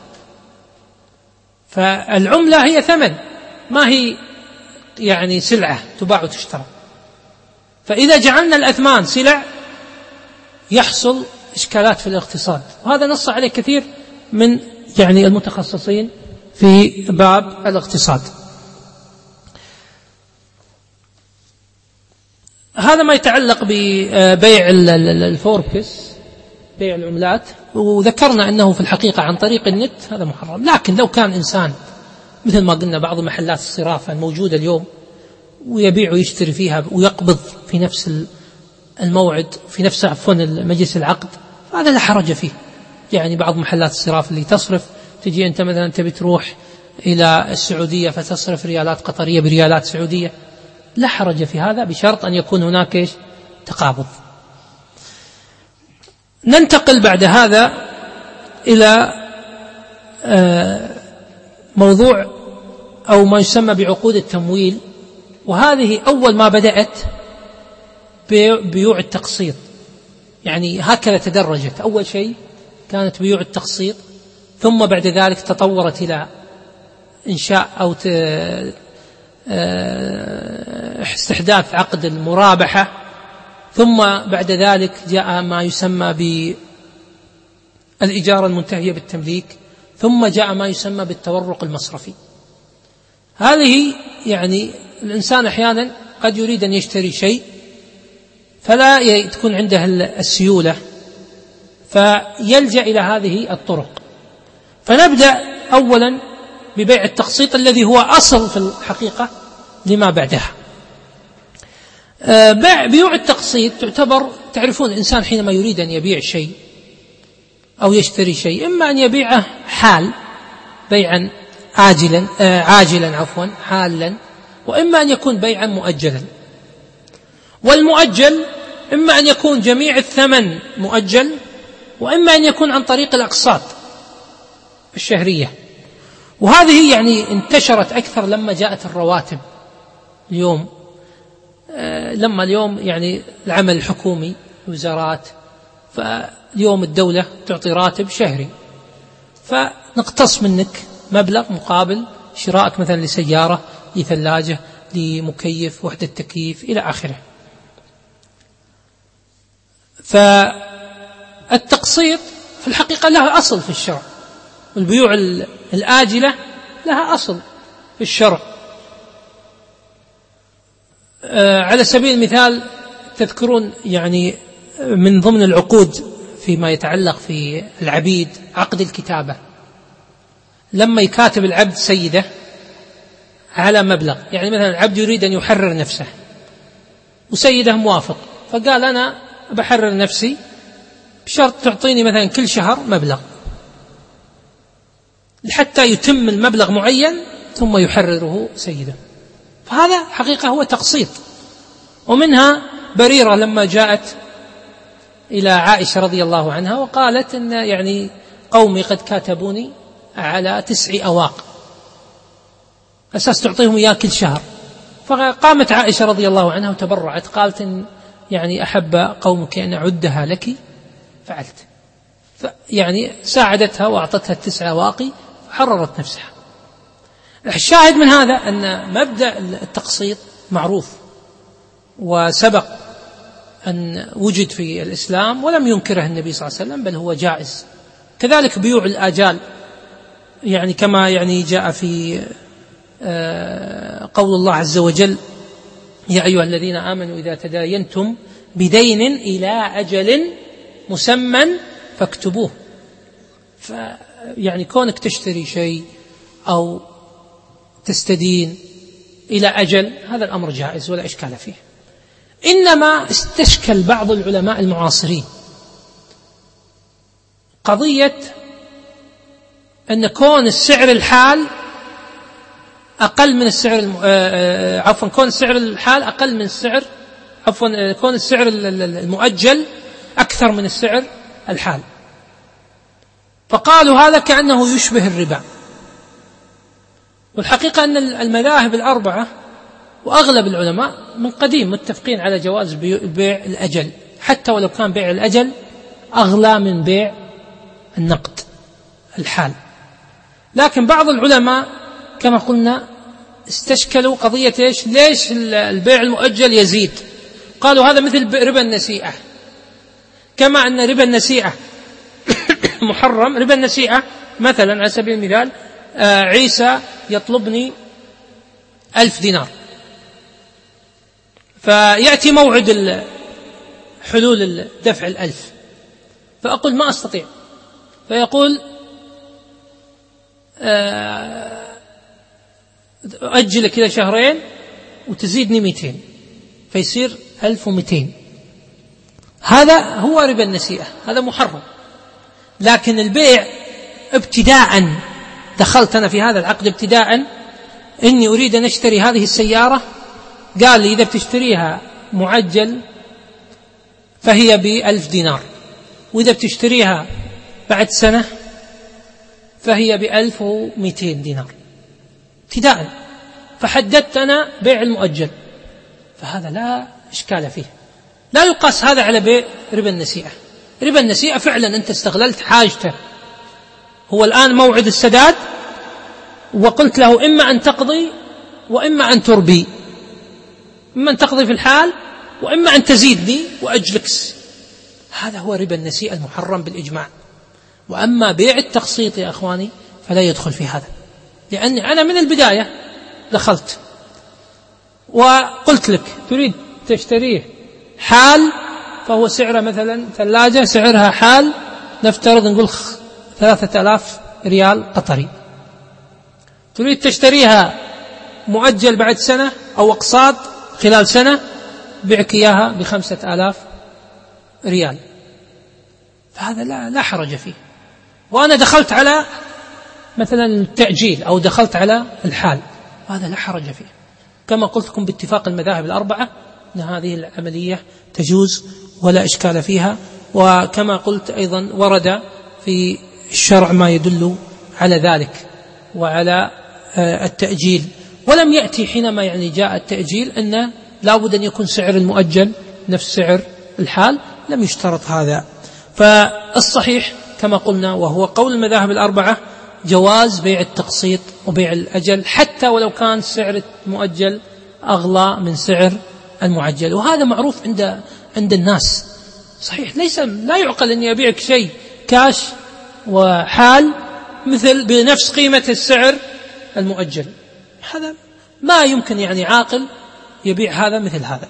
فالعملة هي ثمن، ما هي يعني سلعة تباع وتشترى. فإذا جعلنا الأثمان سلع يحصل إشكالات في الاقتصاد، وهذا نص عليه كثير من يعني المتخصصين في باب الاقتصاد. هذا ما يتعلق ببيع الفوركس، بيع العملات، وذكرنا أنه في الحقيقة عن طريق النت هذا محرم. لكن لو كان إنسان مثل ما قلنا بعض محلات الصرافة الموجودة اليوم ويبيع ويشتري فيها ويقبض في نفس الموعد، في نفس مجلس العقد، فهذا لا حرج فيه. يعني بعض محلات الصرافة اللي تصرف، تجي أنت مثلا تبي تروح إلى السعودية فتصرف ريالات قطرية بريالات سعودية، لا حرج في هذا بشرط أن يكون هناك تقابض. ننتقل بعد هذا إلى موضوع أو ما يسمى بعقود التمويل، وهذه أول ما بدأت بيوع التقسيط يعني هكذا تدرجت. أول شيء كانت بيوع التقسيط، ثم بعد ذلك تطورت إلى إنشاء أو استحداث عقد المرابحة، ثم بعد ذلك جاء ما يسمى بالإجارة المنتهية بالتمليك، ثم جاء ما يسمى بالتورق المصرفي. هذه يعني الإنسان أحيانا قد يريد أن يشتري شيء فلا تكون عنده السيولة، فيلجأ إلى هذه الطرق. فنبدأ أولا ببيع التقسيط الذي هو أصل في الحقيقة لما بعدها. بيوع التقسيط تعتبر، تعرفون الإنسان حينما يريد أن يبيع شيء أو يشتري شيء، إما أن يبيعه حال بيعا عاجلا حالا، وإما أن يكون بيعا مؤجلا. والمؤجل إما أن يكون جميع الثمن مؤجل، وإما أن يكون عن طريق الأقساط الشهرية. وهذه يعني انتشرت أكثر لما جاءت الرواتب اليوم، لما اليوم يعني العمل الحكومي وزارات، فاليوم الدولة تعطي راتب شهري، فنقتص منك مبلغ مقابل شرائك مثلا لسيارة، لثلاجة، لمكيف، وحدة تكييف إلى آخره. فالتقسيط في الحقيقة لها أصل في الشرع، والبيوع الآجلة لها أصل في الشرع. على سبيل المثال تذكرون يعني من ضمن العقود فيما يتعلق في العبيد عقد الكتابة، لما يكاتب العبد سيده على مبلغ، يعني مثلا العبد يريد أن يحرر نفسه وسيده موافق، فقال أنا بحرر نفسي بشرط تعطيني مثلا كل شهر مبلغ حتى يتم المبلغ معين ثم يحرره سيده. فهذا حقيقة هو تقسيط. ومنها بريرة لما جاءت إلى عائشة رضي الله عنها وقالت إن يعني قومي قد كاتبوني على 9 أواق أساس تعطيهم إياه كل شهر. فقامت عائشة رضي الله عنها وتبرعت، قالت إن يعني أحب قومك أن أعدها لك فعلت، يعني ساعدتها وأعطتها 9 أواقي فحررت نفسها. الشاهد من هذا أن مبدأ التقسيط معروف وسبق أن وجد في الإسلام ولم ينكره النبي صلى الله عليه وسلم، بل هو جائز. كذلك بيوع الآجال، يعني كما يعني جاء في قول الله عز وجل: يا أيها الذين آمنوا إذا تداينتم بدين إلى أجل مسمى فاكتبوه. يعني كونك تشتري شيء أو تستدين إلى أجل هذا الأمر جائز ولا إشكال فيه. إنما استشكل بعض العلماء المعاصرين قضية أن كون السعر الحال أقل من السعر كون السعر الحال أقل من السعر كون السعر المؤجل أكثر من السعر الحال. فقالوا هذا كأنه يشبه الربا. والحقيقة أن المذاهب الأربعة وأغلب العلماء من قديم متفقين على جواز بيع الأجل، حتى ولو كان بيع الأجل أغلى من بيع النقد الحال. لكن بعض العلماء كما قلنا استشكلوا قضية ليش البيع المؤجل يزيد. قالوا هذا مثل ربا النسيئة، كما أن ربا النسيئة محرم. ربا النسيئة مثلا على سبيل المثال عيسى يطلبني 1000 دينار، فيأتي موعد حلول دفع 1000، فأقول ما أستطيع، فيقول أجلك إلى شهرين وتزيدني 200، فيصير 1200. هذا هو ربا النسيئة، هذا محرم. لكن البيع ابتداء، دخلت أنا في هذا العقد ابتداء إني أريد أن أشتري هذه السيارة، قال لي إذا بتشتريها معجل فهي ب1000 دينار، وإذا بتشتريها بعد سنة فهي ب1200 دينار ابتداء. فحددت أنا بيع المؤجل، فهذا لا إشكال فيه. لا يقاس هذا على بيع ربا النسيئة. ربا النسيئة فعلا أنت استغللت حاجته، هو الآن موعد السداد وقلت له إما أن تقضي وإما أن تربي، إما أن تقضي في الحال وإما أن تزيدني وأجلكس، هذا هو ربا النسيئة المحرم بالإجماع. وأما بيع التقسيط يا أخواني فلا يدخل في هذا، لأني أنا من البداية دخلت وقلت لك تريد تشتريه حال، فهو سعره مثلا ثلاجة سعرها حال نفترض نقول 3000 ريال قطري، تريد تشتريها مؤجل بعد سنة أو أقساط خلال سنة، بعك إياها ب5000 ريال، فهذا لا حرج فيه. وأنا دخلت على مثلا التأجيل أو دخلت على الحال، هذا لا حرج فيه. كما قلت لكم باتفاق المذاهب الأربعة أن هذه العملية تجوز ولا إشكال فيها. وكما قلت أيضا ورد في الشرع ما يدل على ذلك وعلى التأجيل، ولم يأتي حينما يعني جاء التأجيل أن لا بد أن يكون سعر المؤجل نفس سعر الحال، لم يشترط هذا. فالصحيح كما قلنا وهو قول المذاهب الأربعة جواز بيع التقسيط وبيع الأجل حتى ولو كان سعر المؤجل أغلى من سعر المعجل، وهذا معروف عند الناس. صحيح لا يعقل أن يبيعك شيء كاش وحال مثل بنفس قيمة السعر المؤجل، هذا ما يمكن يعني عاقل يبيع هذا مثل هذا.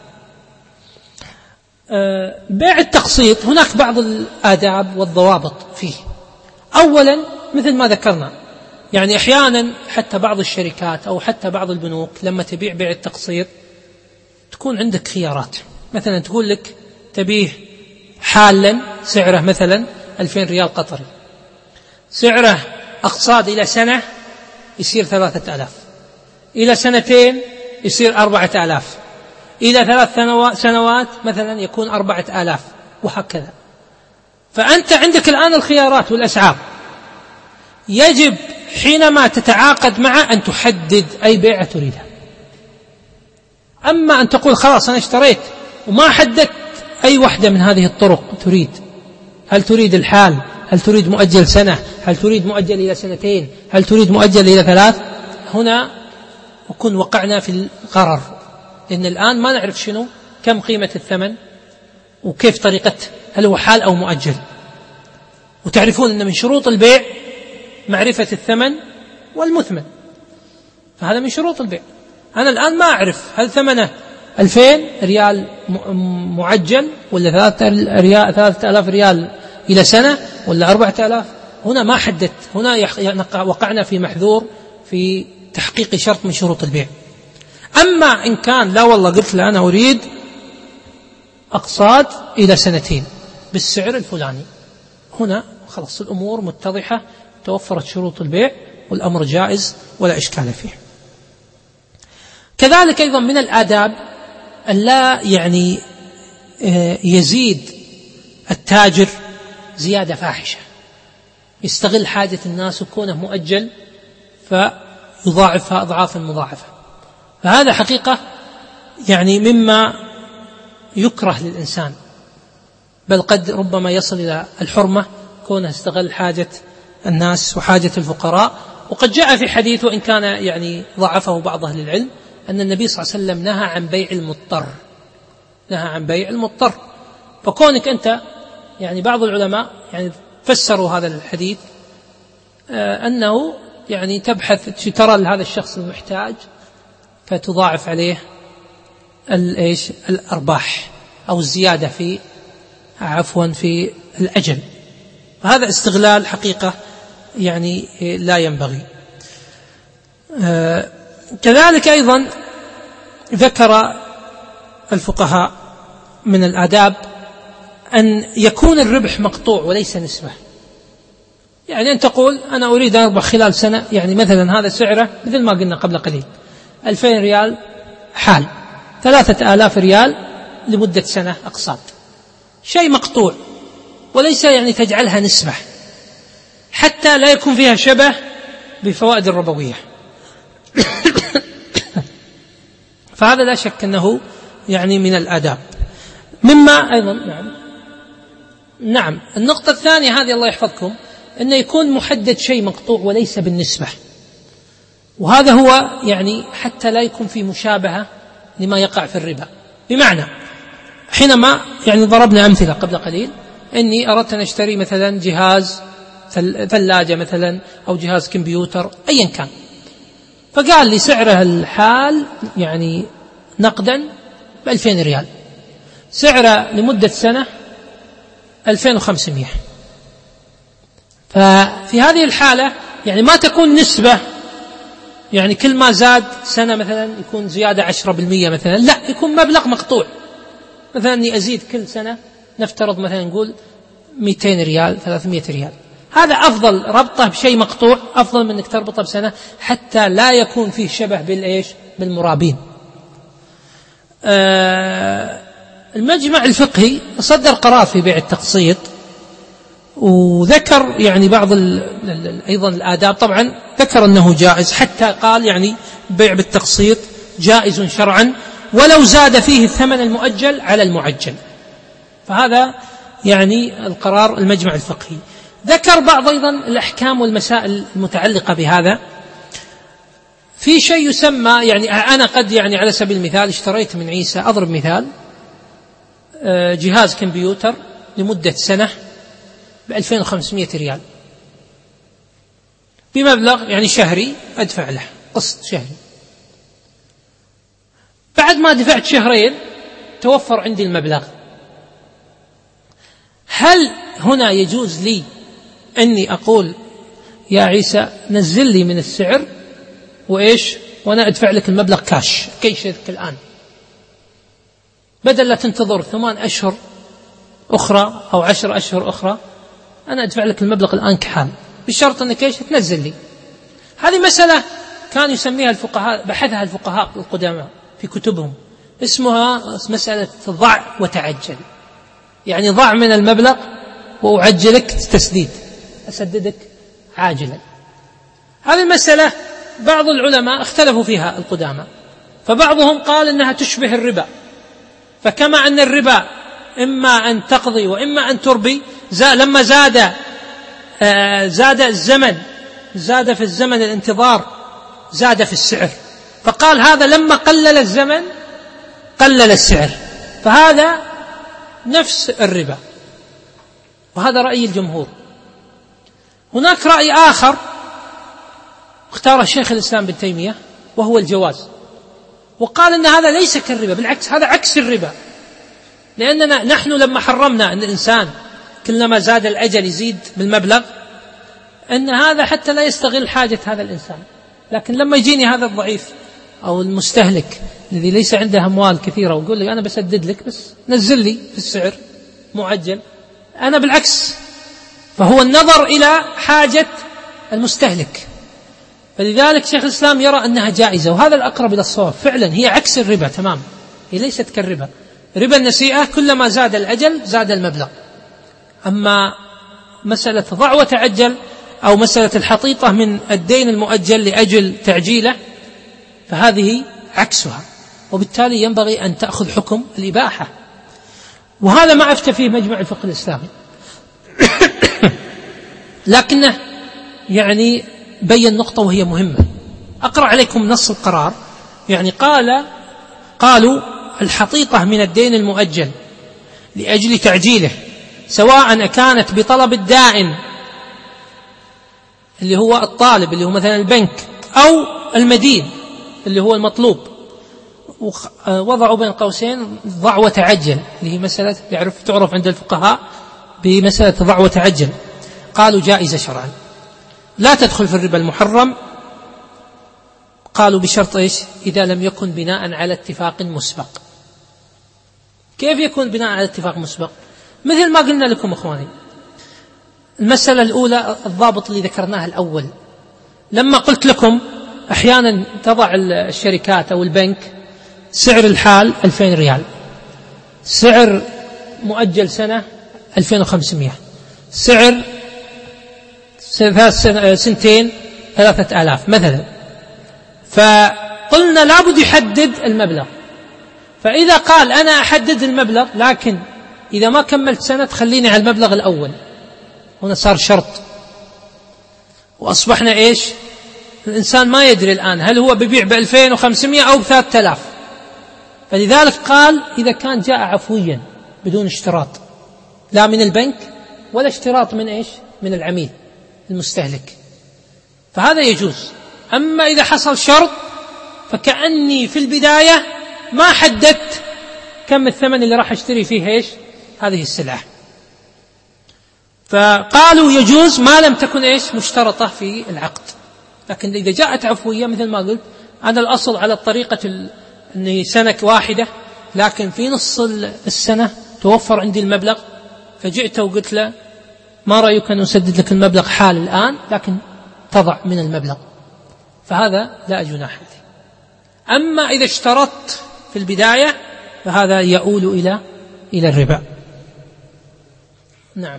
بيع التقسيط هناك بعض الآداب والضوابط فيه. أولا مثل ما ذكرنا يعني أحيانا حتى بعض الشركات أو حتى بعض البنوك لما تبيع بيع التقسيط تكون عندك خيارات، مثلا تقول لك تبيه حالا سعره مثلا 2000 ريال قطري، سعره أقساط إلى سنة يصير 3000، إلى سنتين يصير 4000، إلى 3 سنوات مثلا يكون 4000، وهكذا. فأنت عندك الآن الخيارات والأسعار، يجب حينما تتعاقد معه أن تحدد أي بيعة تريدها. أما أن تقول خلاص أنا اشتريت وما حددت أي واحدة من هذه الطرق تريد، هل تريد الحال، هل تريد مؤجل سنة، هل تريد مؤجل إلى سنتين، هل تريد مؤجل إلى 3، هنا نكون وقعنا في الغرر، لأن الآن ما نعرف شنو كم قيمة الثمن وكيف طريقته، هل هو حال أو مؤجل. وتعرفون أن من شروط البيع معرفة الثمن والمثمن، فهذا من شروط البيع. أنا الآن ما أعرف هل ثمنه 2000 ريال معجل ولا 3000 ريال إلى سنة ولا 4000، هنا ما حددت، هنا وقعنا في محذور في تحقيق شرط من شروط البيع. أما إن كان لا والله قلت له أنا أريد أقساط إلى سنتين بالسعر الفلاني، هنا خلاص الأمور متضحة، توفرت شروط البيع والأمر جائز ولا إشكال فيه. كذلك أيضا من الآداب أن لا يعني يزيد التاجر زيادة فاحشة، يستغل حاجة الناس وكونه مؤجل فيضاعفها أضعافا مضاعفة، فهذا حقيقة يعني مما يكره للإنسان، بل قد ربما يصل إلى الحرمة كونه استغل حاجة الناس وحاجة الفقراء. وقد جاء في حديث وإن كان يعني ضعفه بعض أهل العلم أن النبي صلى الله عليه وسلم نهى عن بيع المضطر، نهى عن بيع المضطر. فكونك أنت يعني بعض العلماء يعني فسروا هذا الحديث أنه يعني تبحث ترى لهذا الشخص المحتاج فتضاعف عليه الأرباح أو الزيادة في الأجل، فهذا استغلال حقيقة يعني لا ينبغي. كذلك أيضا ذكر الفقهاء من الآداب أن يكون الربح مقطوع وليس نسبة، يعني أن تقول أنا أريد أن أربح خلال سنة، يعني مثلا هذا سعره مثل ما قلنا قبل قليل 2000 ريال حال، 3000 ريال لمدة سنة أقساط، شيء مقطوع وليس يعني تجعلها نسبة حتى لا يكون فيها شبه بفوائد الربوية. فهذا لا شك أنه يعني من الآداب. مما أيضا نعم النقطة الثانية هذه الله يحفظكم، أنه يكون محدد شيء مقطوع وليس بالنسبة، وهذا هو يعني حتى لا يكون في مشابهة لما يقع في الربا. بمعنى حينما يعني ضربنا أمثلة قبل قليل، أني أردت أن أشتري مثلا جهاز ثلاجة مثلا أو جهاز كمبيوتر أيا كان، فقال لي سعره الحال يعني نقدا ب2000 ريال، سعره لمدة سنة 2500. ففي هذه الحالة يعني ما تكون نسبة، يعني كل ما زاد سنة مثلا يكون زيادة 10% مثلا، لا، يكون مبلغ مقطوع. مثلا أني أزيد كل سنة نفترض مثلا نقول 200 ريال 300 ريال، هذا أفضل ربطه بشيء مقطوع أفضل من أنك تربطه بسنة، حتى لا يكون فيه شبه بالمرابين. المجمع الفقهي صدر قرار في بيع التقسيط، وذكر يعني بعض أيضا الآداب، طبعا ذكر أنه جائز، حتى قال يعني بيع بالتقسيط جائز شرعا ولو زاد فيه الثمن المؤجل على المعجل. فهذا يعني القرار المجمع الفقهي. ذكر بعض أيضا الأحكام والمسائل المتعلقة بهذا. في شيء يسمى، يعني أنا قد يعني على سبيل المثال اشتريت من عيسى، أضرب مثال، جهاز كمبيوتر لمدة سنة ب2500 ريال بمبلغ يعني شهري أدفع له قسط شهري. بعد ما دفعت شهرين توفر عندي المبلغ، هل هنا يجوز لي أني أقول يا عيسى نزل لي من السعر وأنا أدفع لك المبلغ كاش كيشك الآن، بدل لا تنتظر 8 أشهر أخرى أو 10 أشهر أخرى، أنا أدفع لك المبلغ الآن كحال بشرط أنك تنزل لي. هذه مسألة كان يسميها الفقهاء، بحثها الفقهاء القدامى في كتبهم، اسمها مسألة ضع وتعجل، يعني ضع من المبلغ وأعجلك تسديد، أسددك عاجلا. هذه المسألة بعض العلماء اختلفوا فيها القدامى، فبعضهم قال إنها تشبه الربا، فكما أن الربا إما أن تقضي وإما أن تربي، لما زاد الزمن، زاد في الزمن الانتظار، زاد في السعر، فقال هذا لما قلل الزمن قلل السعر، فهذا نفس الربا، وهذا رأي الجمهور. هناك رأي آخر اختاره الشيخ الإسلام ابن تيمية وهو الجواز، وقال إن هذا ليس كالربا، بالعكس هذا عكس الربا، لأننا نحن لما حرمنا أن الإنسان كلما زاد الأجل يزيد بالمبلغ، أن هذا حتى لا يستغل حاجة هذا الإنسان. لكن لما يجيني هذا الضعيف أو المستهلك الذي ليس عنده أموال كثيرة ويقول لي أنا بسدد لك بس نزل لي في السعر معجل، أنا بالعكس، فهو النظر إلى حاجة المستهلك. فلذلك شيخ الإسلام يرى أنها جائزة، وهذا الأقرب إلى الصواب، فعلا هي عكس الربا تمام، هي ليست كالربا. ربا النسيئة كلما زاد الأجل زاد المبلغ، أما مسألة ضع وتعجل أو مسألة الحطيطة من الدين المؤجل لأجل تعجيله فهذه عكسها، وبالتالي ينبغي أن تأخذ حكم الإباحة، وهذا ما أفتى فيه مجمع الفقه الإسلامي. لكنه يعني بين نقطة وهي مهمة، أقرأ عليكم نص القرار. يعني قالوا الحطيطة من الدين المؤجل لأجل تعجيله سواء كانت بطلب الدائن اللي هو الطالب اللي هو مثلا البنك، أو المدين اللي هو المطلوب، وضعوا بين قوسين ضع وتعجل، اللي هي مسألة تعرف عند الفقهاء بمسألة ضع وتعجل. قالوا جائزة شرعا، لا تدخل في الربا المحرم. قالوا بشرط إذا لم يكن بناء على اتفاق مسبق. كيف يكون بناء على اتفاق مسبق؟ مثل ما قلنا لكم أخواني، المسألة الأولى الضابط اللي ذكرناه الأول، لما قلت لكم أحيانا تضع الشركات أو البنك سعر الحال 2000 ريال، سعر مؤجل سنة 2500، سعر سنتين 3000 مثلا، فقلنا لابد يحدد المبلغ، فإذا قال أنا أحدد المبلغ لكن إذا ما كملت سنة خليني على المبلغ الأول، هنا صار شرط، وأصبحنا إيش؟ الإنسان ما يدري الآن هل هو ببيع ب2500 أو ب3000. فلذلك قال إذا كان جاء عفويا بدون اشتراط، لا من البنك ولا اشتراط من إيش؟ من العميل المستهلك، فهذا يجوز. أما إذا حصل شرط فكأني في البداية ما حددت كم الثمن اللي راح اشتري فيه إيش؟ هذه السلعة. فقالوا يجوز ما لم تكن إيش؟ مشترطة في العقد. لكن إذا جاءت عفوية مثل ما قلت أنا الأصل على الطريقة أني سنة واحدة، لكن في نص السنة توفر عندي المبلغ، فجئت وقلت له ما رأيك أن أسدد لك المبلغ حال الآن لكن تضع من المبلغ، فهذا لا جناح عليه. أما إذا اشترطت في البداية فهذا يؤول إلى الربا. نعم.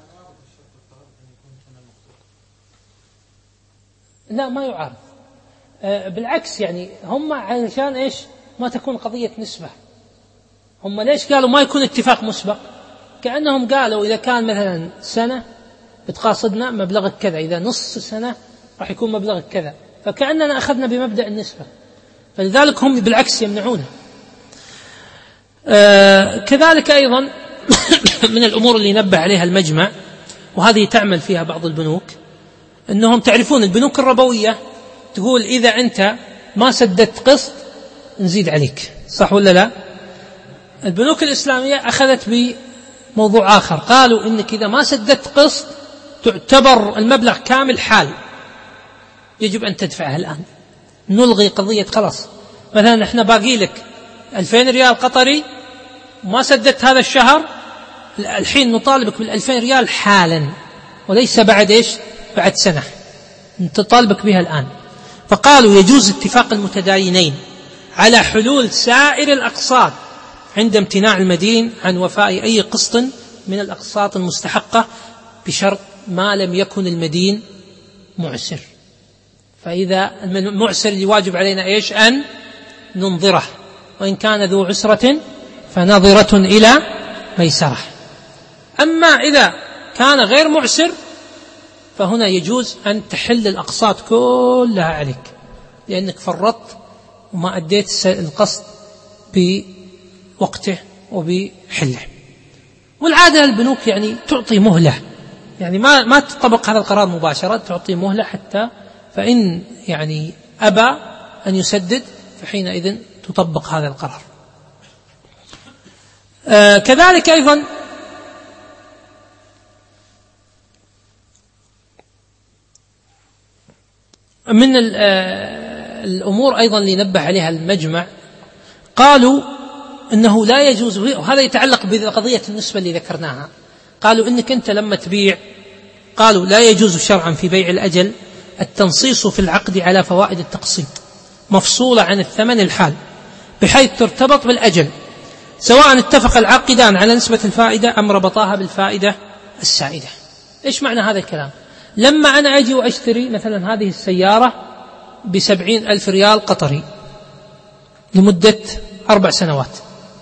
لا ما يعارض، بالعكس يعني هم علشان إيش؟ ما تكون قضية نسبة. هم ليش قالوا ما يكون اتفاق مسبق؟ كأنهم قالوا إذا كان مثلا سنة بتقاصدنا مبلغ كذا، إذا نص سنة راح يكون مبلغ كذا، فكأننا أخذنا بمبدأ النسبة، فلذلك هم بالعكس يمنعونه. كذلك أيضا من الأمور اللي نبه عليها المجمع، وهذه تعمل فيها بعض البنوك، أنهم تعرفون البنوك الربوية تقول إذا أنت ما سددت قسط نزيد عليك، صح ولا لا؟ البنوك الإسلامية أخذت بموضوع آخر، قالوا إنك إذا ما سددت قسط تعتبر المبلغ كامل حال، يجب أن تدفعها الآن، نلغي قضية خلاص مثلا إحنا باقي لك 2000 ريال قطري وما سددت هذا الشهر، الحين نطالبك بال2000 ريال حالا وليس بعد إيش؟ بعد سنة، نطالبك بها الآن. فقالوا يجوز اتفاق المتداينين على حلول سائر الأقساط عند امتناع المدين عن وفاء أي قسط من الأقساط المستحقة بشرط ما لم يكن المدين معسر. فإذا المعسر اللي واجب علينا إيش؟ أن ننظره، وإن كان ذو عسرة فنظرة إلى ميسرة. أما إذا كان غير معسر فهنا يجوز أن تحل الأقساط كلها عليك، لأنك فرطت وما أديت القسط بوقته وبحله. والعادة البنوك يعني تعطي مهلة، يعني ما تطبق هذا القرار مباشرة، تعطي مهلة حتى، فإن يعني أبى أن يسدد فحينئذ تطبق هذا القرار. كذلك أيضا من الأمور أيضا اللي نبه عليها المجمع، قالوا إنه لا يجوز، وهذا يتعلق بقضية النسبة اللي ذكرناها، قالوا إنك أنت لما تبيع، قالوا لا يجوز شرعا في بيع الأجل التنصيص في العقد على فوائد التقسيط مفصولة عن الثمن الحال بحيث ترتبط بالأجل، سواء اتفق العاقدان على نسبة الفائدة أم ربطاها بالفائدة السائدة. إيش معنى هذا الكلام؟ لما أنا أجي وأشتري مثلا هذه السيارة ب70,000 ريال قطري لمدة 4 سنوات،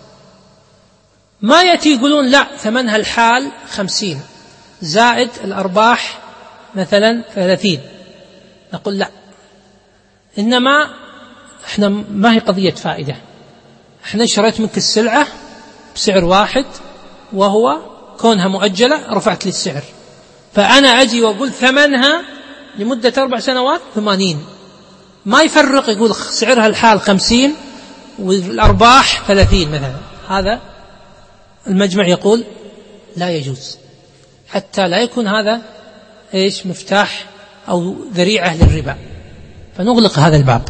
ما يأتي يقولون لا ثمنها الحال 50 زائد الأرباح مثلا 30، نقول لا، إنما إحنا ما هي قضية فائدة، إحنا شريت منك السلعة بسعر واحد وهو كونها مؤجلة رفعت لي السعر، فأنا أجي وأقول ثمنها لمدة 4 سنوات 80، ما يفرق يقول سعرها الحال 50 والأرباح 30 مثلا. هذا المجمع يقول لا يجوز، حتى لا يكون هذا إيش؟ مفتاح أو ذريعة للربا، فنغلق هذا الباب.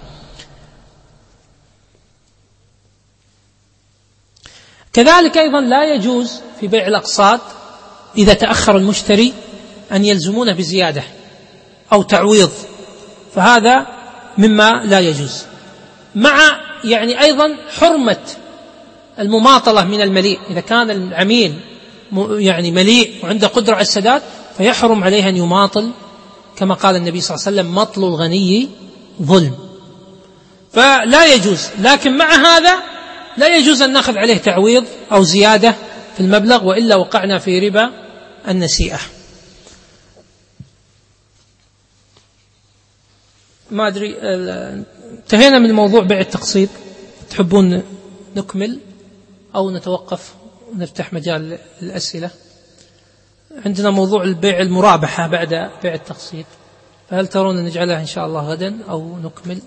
كذلك أيضا لا يجوز في بيع الأقساط إذا تأخر المشتري أن يلزمونه بزيادة أو تعويض، فهذا مما لا يجوز، مع يعني أيضا حرمة المماطلة من المليء. إذا كان العميل يعني مليء وعنده قدرة على السداد فيحرم عليه أن يماطل، كما قال النبي صلى الله عليه وسلم مطل الغني ظلم، فلا يجوز. لكن مع هذا لا يجوز أن نأخذ عليه تعويض أو زيادة في المبلغ، وإلا وقعنا في ربا النسيئة. ما أدري، انتهينا من موضوع بيع التقسيط. تحبون نكمل أو نتوقف ونفتح مجال الأسئلة؟ عندنا موضوع البيع المرابحة بعد بيع التقسيط، فهل ترون نجعلها إن شاء الله غدا أو نكمل؟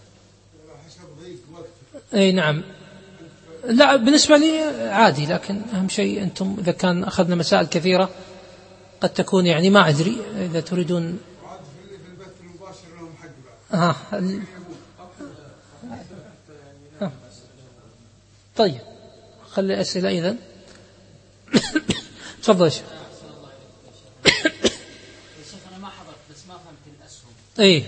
أي نعم، لا بالنسبة لي عادي، لكن أهم شيء أنتم إذا كان أخذنا مسائل كثيرة قد تكون يعني ما أدري إذا تريدون. طيب خلي أسئلة إذن. تفضل يا شيخ. أنا ما حضرت بس ما فهمت الأسهم. إيه.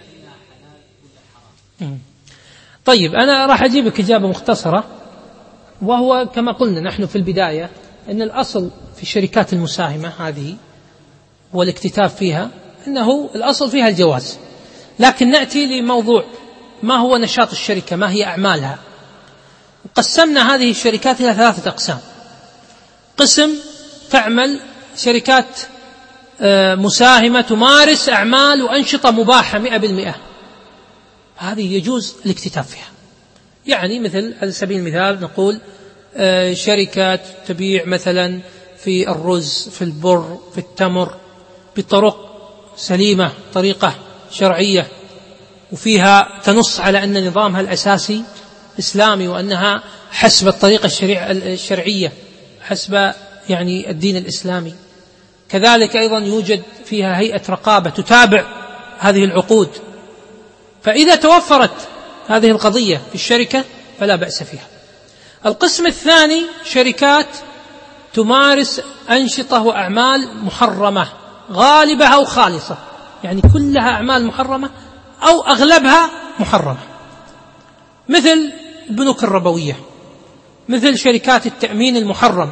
طيب أنا راح أجيبك إجابة مختصرة، وهو كما قلنا نحن في البداية أن الأصل في الشركات المساهمة هذه والاكتتاب فيها أنه الأصل فيها الجواز، لكن نأتي لموضوع ما هو نشاط الشركة، ما هي أعمالها. قسمنا هذه الشركات إلى 3 أقسام. قسم تعمل شركات مساهمة تمارس أعمال وأنشطة مباحة 100%، هذه يجوز الاكتتاب فيها. يعني مثل على سبيل المثال نقول شركات تبيع مثلا في الرز، في البر، في التمر بطرق سليمة، طريقة شرعية، وفيها تنص على أن نظامها الأساسي إسلامي، وأنها حسب الطريقة الشرعية، حسب يعني الدين الإسلامي. كذلك أيضا يوجد فيها هيئة رقابة تتابع هذه العقود. فإذا توفرت هذه القضية في الشركة فلا بأس فيها. القسم الثاني شركات تمارس أنشطة وأعمال محرمة غالبة أو خالصة، يعني كلها أعمال محرمة أو أغلبها محرمة، مثل البنوك الربوية، مثل شركات التأمين المحرم،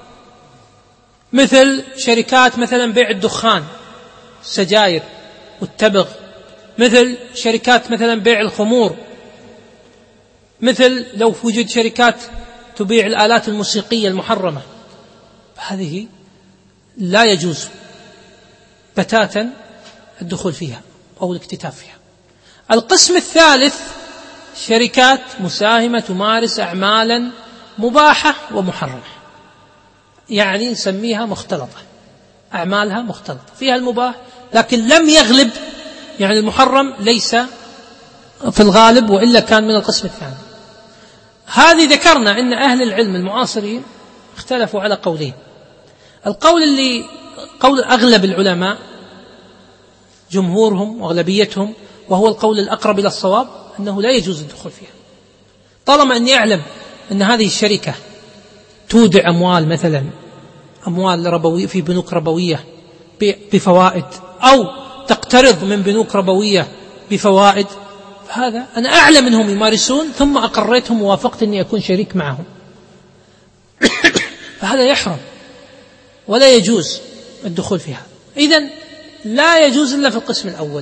مثل شركات مثلا بيع الدخان، السجاير والتبغ، مثل شركات مثلا بيع الخمور، مثل لو وجد شركات تبيع الآلات الموسيقية المحرمة، هذه لا يجوز بتاتا الدخول فيها أو الاكتتاب فيها. القسم الثالث شركات مساهمة تمارس أعمالا مباحة ومحرمة، يعني نسميها مختلطة، أعمالها مختلطة، فيها المباح لكن لم يغلب، يعني المحرم ليس في الغالب، وإلا كان من القسم الثاني. هذه ذكرنا أن أهل العلم المعاصرين اختلفوا على قولين. القول اللي قول أغلب العلماء جمهورهم وأغلبيتهم، وهو القول الأقرب إلى الصواب، أنه لا يجوز الدخول فيها طالما أني أعلم أن هذه الشركة تودع أموال، مثلا أموال ربوية في بنوك ربوية بفوائد، أو تقترض من بنوك ربوية بفوائد، هذا أنا أعلم أنهم يمارسون، ثم أقريتهم ووافقت أني أكون شريك معهم، فهذا يحرم ولا يجوز الدخول فيها. إذن لا يجوز إلا في القسم الأول.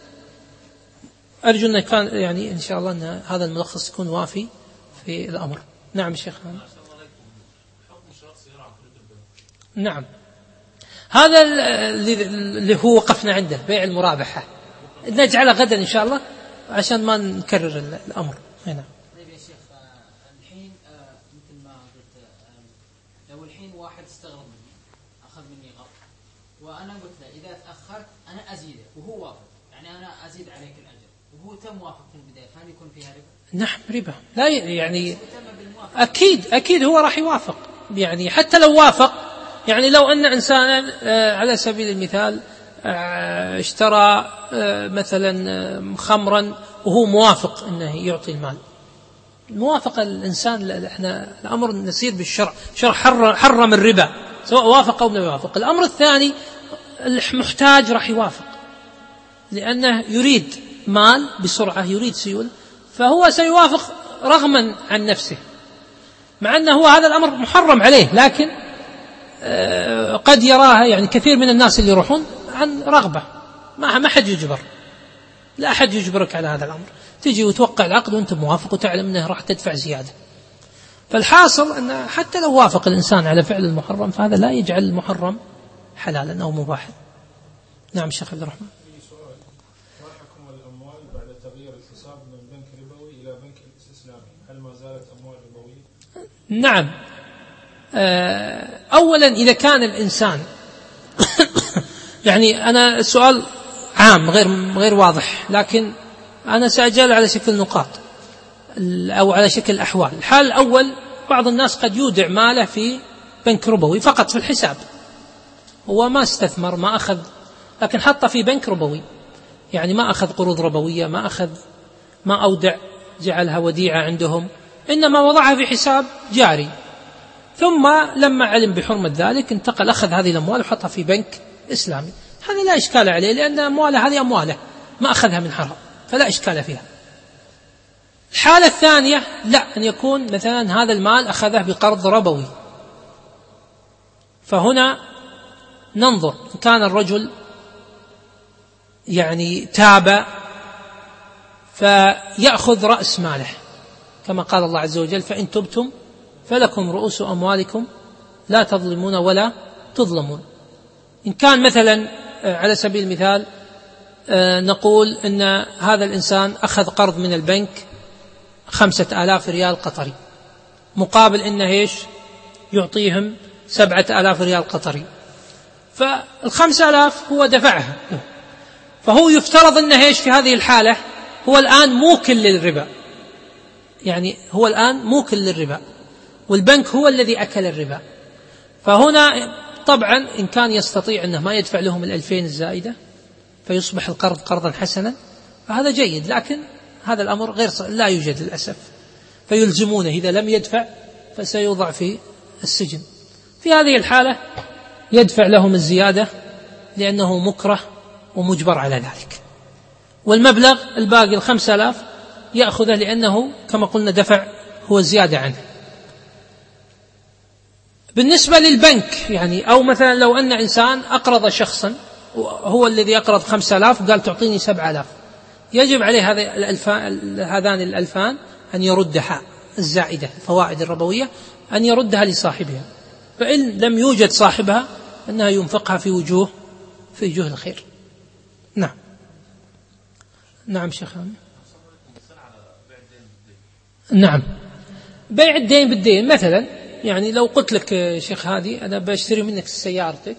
أرجو أن كان يعني إن شاء الله أن هذا الملخص يكون وافي في الأمر. نعم شيخ. نعم، هذا اللي هو وقفنا عنده، بيع المرابحة، نجعله غدا إن شاء الله عشان ما نكرر الأمر هنا. طيب يا شيخ، الحين مثل ما قلت، لو الحين واحد استغرب مني، أخذ مني قرض، وأنا قلت له إذا تأخرت أنا أزيده، وهو وافق، يعني أنا أزيد عليك الأجر، وهو تم وافق في البداية، فهل يكون فيها ربا؟ نعم ربا، لا يعني أكيد هو راح يوافق، يعني حتى لو وافق، يعني لو أن إنسانا على سبيل المثال اشترى مثلا خمرا وهو موافق أنه يعطي المال، الموافقة الإنسان، احنا الأمر نسير بالشرع، الشرع حرم الربا سواء وافق أو لم يوافق. الأمر الثاني المحتاج راح يوافق، لأنه يريد مال بسرعة، يريد سيول، فهو سيوافق رغما عن نفسه، مع أنه هو هذا الأمر محرم عليه، لكن قد يراها يعني كثير من الناس اللي يروحون عن رغبة، ما حد يجبر، لا أحد يجبرك على هذا الأمر، تجي وتوقع العقد وأنت موافق وتعلم أنه راح تدفع زيادة. فالحاصل أن حتى لو وافق الإنسان على فعل المحرم فهذا لا يجعل المحرم حلالا أو مباحا. نعم شيخ عبد الرحمن. ما حكم الأموال بعد تغيير الحساب من بنك ربوي إلى بنك استسلامي؟ هل ما زالت أموال ربوية؟ نعم. أولا إذا كان الإنسان يعني أنا السؤال عام غير واضح، لكن أنا سأجعل على شكل نقاط أو على شكل أحوال. الحال الأول، بعض الناس قد يودع ماله في بنك ربوي فقط في الحساب، هو ما استثمر ما أخذ، لكن حطه في بنك ربوي، يعني ما أخذ قروض ربوية، ما أودع جعلها وديعة عندهم، إنما وضعها في حساب جاري، ثم لما علم بحرمة ذلك انتقل أخذ هذه الأموال وحطها في بنك إسلامي. هذا لا إشكال عليه، لأن أمواله هذه أمواله ما أخذها من حرام، فلا إشكال فيها. الحالة الثانية لا، أن يكون مثلا هذا المال أخذه بقرض ربوي، فهنا ننظر إن كان الرجل يعني تاب فيأخذ رأس ماله، كما قال الله عز وجل: فإن تبتم فلكم رؤوس أموالكم لا تظلمون ولا تظلمون. إن كان مثلا على سبيل المثال نقول إن هذا الإنسان أخذ قرض من البنك 5,000 ريال قطري، مقابل إنه يعطيهم 7,000 ريال قطري، فال5,000 هو دفعها، فهو يفترض إنه في هذه الحالة هو الآن موكل للربا، يعني هو الآن موكل للربا، والبنك هو الذي أكل الربا. فهنا طبعا إن كان يستطيع أنه ما يدفع لهم 2,000 الزائدة فيصبح القرض قرضا حسنا فهذا جيد، لكن هذا الأمر لا يوجد للأسف، فيلزمونه إذا لم يدفع فسيوضع في السجن. في هذه الحالة يدفع لهم الزيادة لأنه مكره ومجبر على ذلك، والمبلغ الباقي 5,000 يأخذه لأنه كما قلنا دفع هو زيادة عنه. بالنسبة للبنك يعني، أو مثلا لو أن إنسان أقرض شخصا هو الذي أقرض 5,000 وقال تعطيني 7,000، يجب عليه هذان 2,000 أن يردها الزائدة الفوائد الربوية أن يردها لصاحبها، فإن لم يوجد صاحبها أنها ينفقها في وجوه الخير. نعم شيخ. نعم، بيع الدين بالدين مثلا، يعني لو قلت لك شيخ هادي أنا بشتري منك سيارتك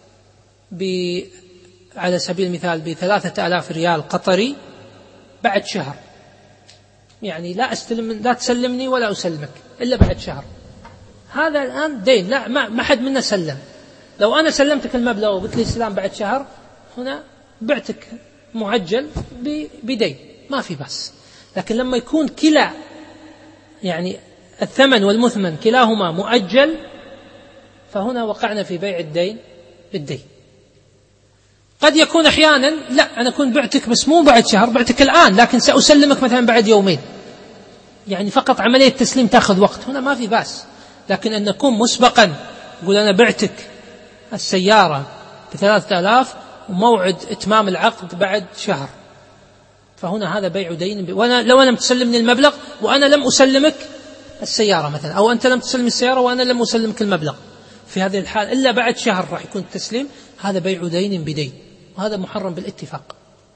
على سبيل المثال ب3,000 ريال قطري بعد شهر، يعني لا تسلمني ولا أسلمك إلا بعد شهر، هذا الآن دين، لا ما حد منا سلم. لو أنا سلمتك المبلغ وقلت لي سلام بعد شهر، هنا بعتك معجل بدين، ما في بس. لكن لما يكون كلا يعني الثمن والمثمن كلاهما مؤجل، فهنا وقعنا في بيع الدين بالدين. قد يكون أحيانا لا، أنا أكون بعتك بس مو بعد شهر، بعتك الآن لكن سأسلمك مثلا بعد يومين، يعني فقط عملية تسليم تأخذ وقت، هنا ما في باس. لكن أن نكون مسبقا يقول أنا بعتك السيارة ب3,000 وموعد إتمام العقد بعد شهر، فهنا هذا بيع دين لو أنا تسلمني المبلغ وأنا لم أسلمك السيارة مثلا، أو أنت لم تسلم السيارة وأنا لم أسلمك المبلغ، في هذه الحال إلا بعد شهر راح يكون التسليم، هذا بيع دين بدين، وهذا محرم بالاتفاق.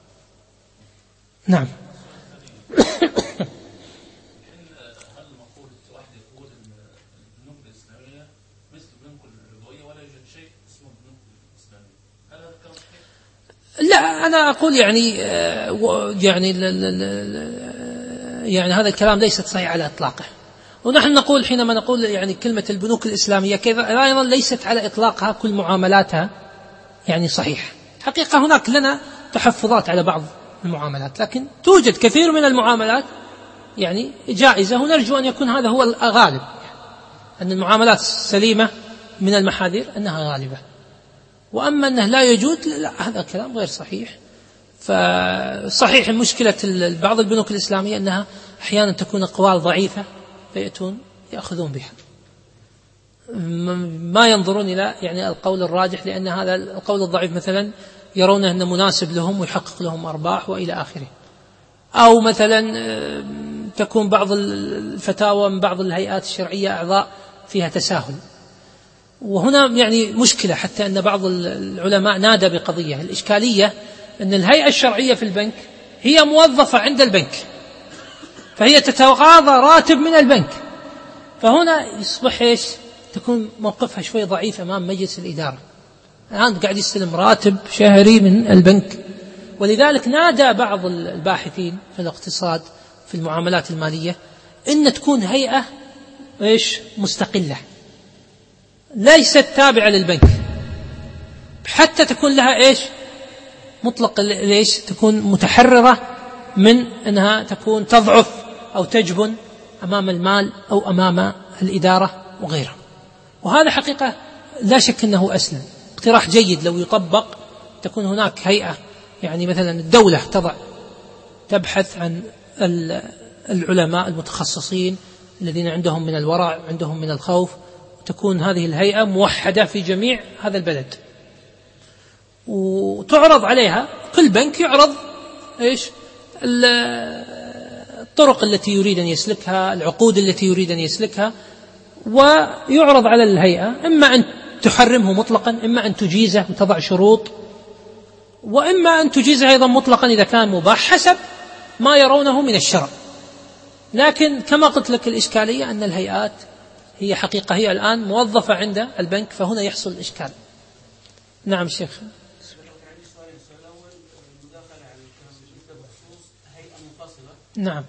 نعم. لا، أنا أقول يعني هذا الكلام ليست صحيح على إطلاقه. ونحن نقول حينما نقول يعني كلمة البنوك الإسلامية كذا أيضا ليست على إطلاقها كل معاملاتها يعني صحيح، حقيقة هناك لنا تحفظات على بعض المعاملات، لكن توجد كثير من المعاملات يعني جائزة، ونرجو أن يكون هذا هو الغالب، أن المعاملات السليمة من المحاذير أنها غالبة. وأما أنه لا يجوز، لا، هذا كلام غير صحيح. فصحيح مشكلة بعض البنوك الإسلامية أنها أحيانا تكون أقوال ضعيفة فيأتون يأخذون بها، ما ينظرون إلى يعني القول الراجح، لأن هذا القول الضعيف مثلا يرون أنه مناسب لهم ويحقق لهم أرباح وإلى آخره. أو مثلا تكون بعض الفتاوى من بعض الهيئات الشرعية أعضاء فيها تساهل. وهنا يعني مشكلة، حتى أن بعض العلماء نادى بقضية الإشكالية أن الهيئة الشرعية في البنك هي موظفة عند البنك، فهي تتقاضى راتب من البنك، فهنا يصبح إيش؟ تكون موقفها شوي ضعيف أمام مجلس الإدارة. الآن قاعد يستلم راتب شهري من البنك. ولذلك نادى بعض الباحثين في الاقتصاد في المعاملات المالية إن تكون هيئة إيش؟ مستقلة، ليست تابعة للبنك، حتى تكون لها إيش؟ مطلق ليش؟ تكون متحررة من أنها تكون تضعف أو تجبن أمام المال أو أمام الإدارة وغيرها. وهذا حقيقة لا شك أنه أسلم، اقتراح جيد لو يطبق. تكون هناك هيئة، يعني مثلا الدولة تبحث عن العلماء المتخصصين الذين عندهم من الورع، عندهم من الخوف، وتكون هذه الهيئة موحدة في جميع هذا البلد، وتعرض عليها كل بنك يعرض إيش؟ الطرق التي يريد أن يسلكها، العقود التي يريد أن يسلكها، ويعرض على الهيئة إما أن تحرمه مطلقا، إما أن تجيزه وتضع شروط، وإما أن تجيزه أيضا مطلقا إذا كان مباح حسب ما يرونه من الشرع. لكن كما قلت لك الإشكالية أن الهيئات هي حقيقة هي الآن موظفة عند البنك، فهنا يحصل الإشكال. نعم شيخ. نعم.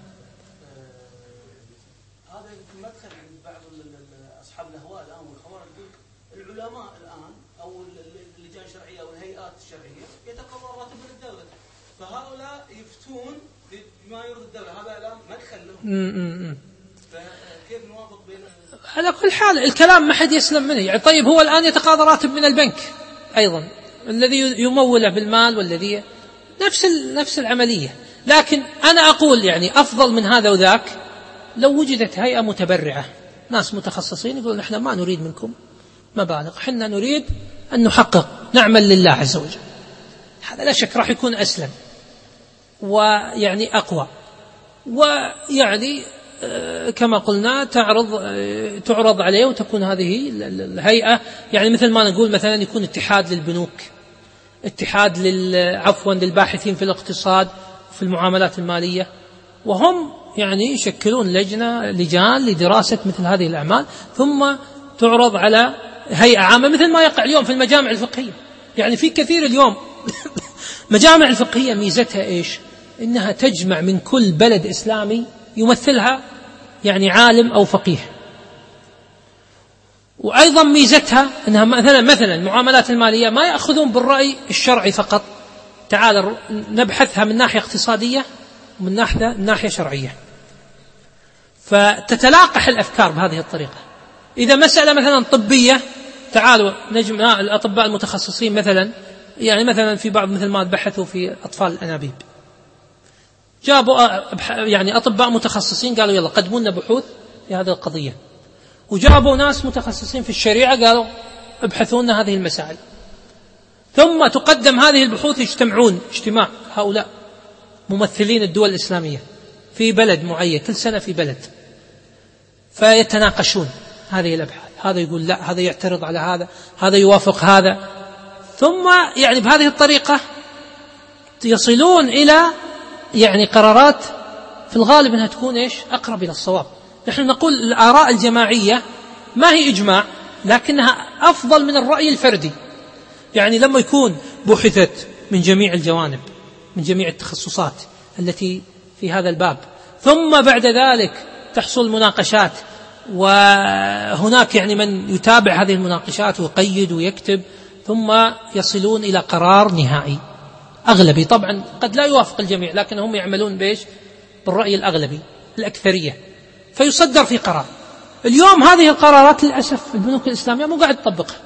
هذا يمكن مدخل عند بعض أصحاب الأهواء الآن والخوارج. العلماء الآن أو اللجان الشرعية أو الهيئات الشرعية يتقاضى راتب من الدولة، فهؤلاء يفتون بما يرضي الدولة. هذا الآن مدخل لهم. فكيف نوافق بين على كل حال الكلام ما حد يسلم منه. يعني طيب هو الآن يتقاضى راتب من البنك أيضا الذي يموله بالمال، والذي نفس العملية. لكن أنا أقول يعني أفضل من هذا وذاك لو وجدت هيئة متبرعة، ناس متخصصين يقولون نحن ما نريد منكم مبالغ، حنا نريد أن نحقق، نعمل لله عز وجل. هذا لا شك راح يكون أسلم ويعني أقوى. ويعني كما قلنا تعرض عليه، وتكون هذه الهيئة يعني مثل ما نقول مثلا يكون اتحاد للبنوك، اتحاد للباحثين في الاقتصاد في المعاملات المالية، وهم يعني يشكلون لجان لدراسة مثل هذه الأعمال، ثم تعرض على هيئة عامة مثل ما يقع اليوم في المجامع الفقهية. يعني في كثير اليوم مجامع الفقهية ميزتها إيش؟ إنها تجمع من كل بلد إسلامي يمثلها يعني عالم أو فقيه. وأيضا ميزتها أنها مثلا المعاملات المالية ما يأخذون بالرأي الشرعي فقط، تعال نبحثها من ناحية اقتصادية ومن ناحية شرعية، فتتلاقح الأفكار بهذه الطريقة. إذا مسألة مثلا طبية، تعالوا نجمع الأطباء المتخصصين مثلا في بعض مثل ما بحثوا في أطفال الأنابيب، جابوا يعني أطباء متخصصين قالوا يلا قدموا لنا بحوث في هذه القضية، وجابوا ناس متخصصين في الشريعة قالوا ابحثوا لنا هذه المسائل، ثم تقدم هذه البحوث، يجتمعون اجتماع هؤلاء ممثلين الدول الإسلامية في بلد معين كل سنة في بلد، فيتناقشون هذه الأبحاث، هذا يقول لا، هذا يعترض على هذا، هذا يوافق هذا، ثم يعني بهذه الطريقة يصلون إلى يعني قرارات في الغالب أنها تكون إيش؟ أقرب إلى الصواب. نحن نقول الآراء الجماعية ما هي إجماع، لكنها أفضل من الرأي الفردي. يعني لما يكون بحثت من جميع الجوانب، من جميع التخصصات التي في هذا الباب، ثم بعد ذلك تحصل مناقشات، وهناك يعني من يتابع هذه المناقشات ويقيد ويكتب، ثم يصلون إلى قرار نهائي أغلبي. طبعا قد لا يوافق الجميع، لكن هم يعملون بإيش؟ بالرأي الأغلبي، الأكثرية، فيصدر في قرار. اليوم هذه القرارات للأسف البنوك الإسلامية مو قاعد تطبقها.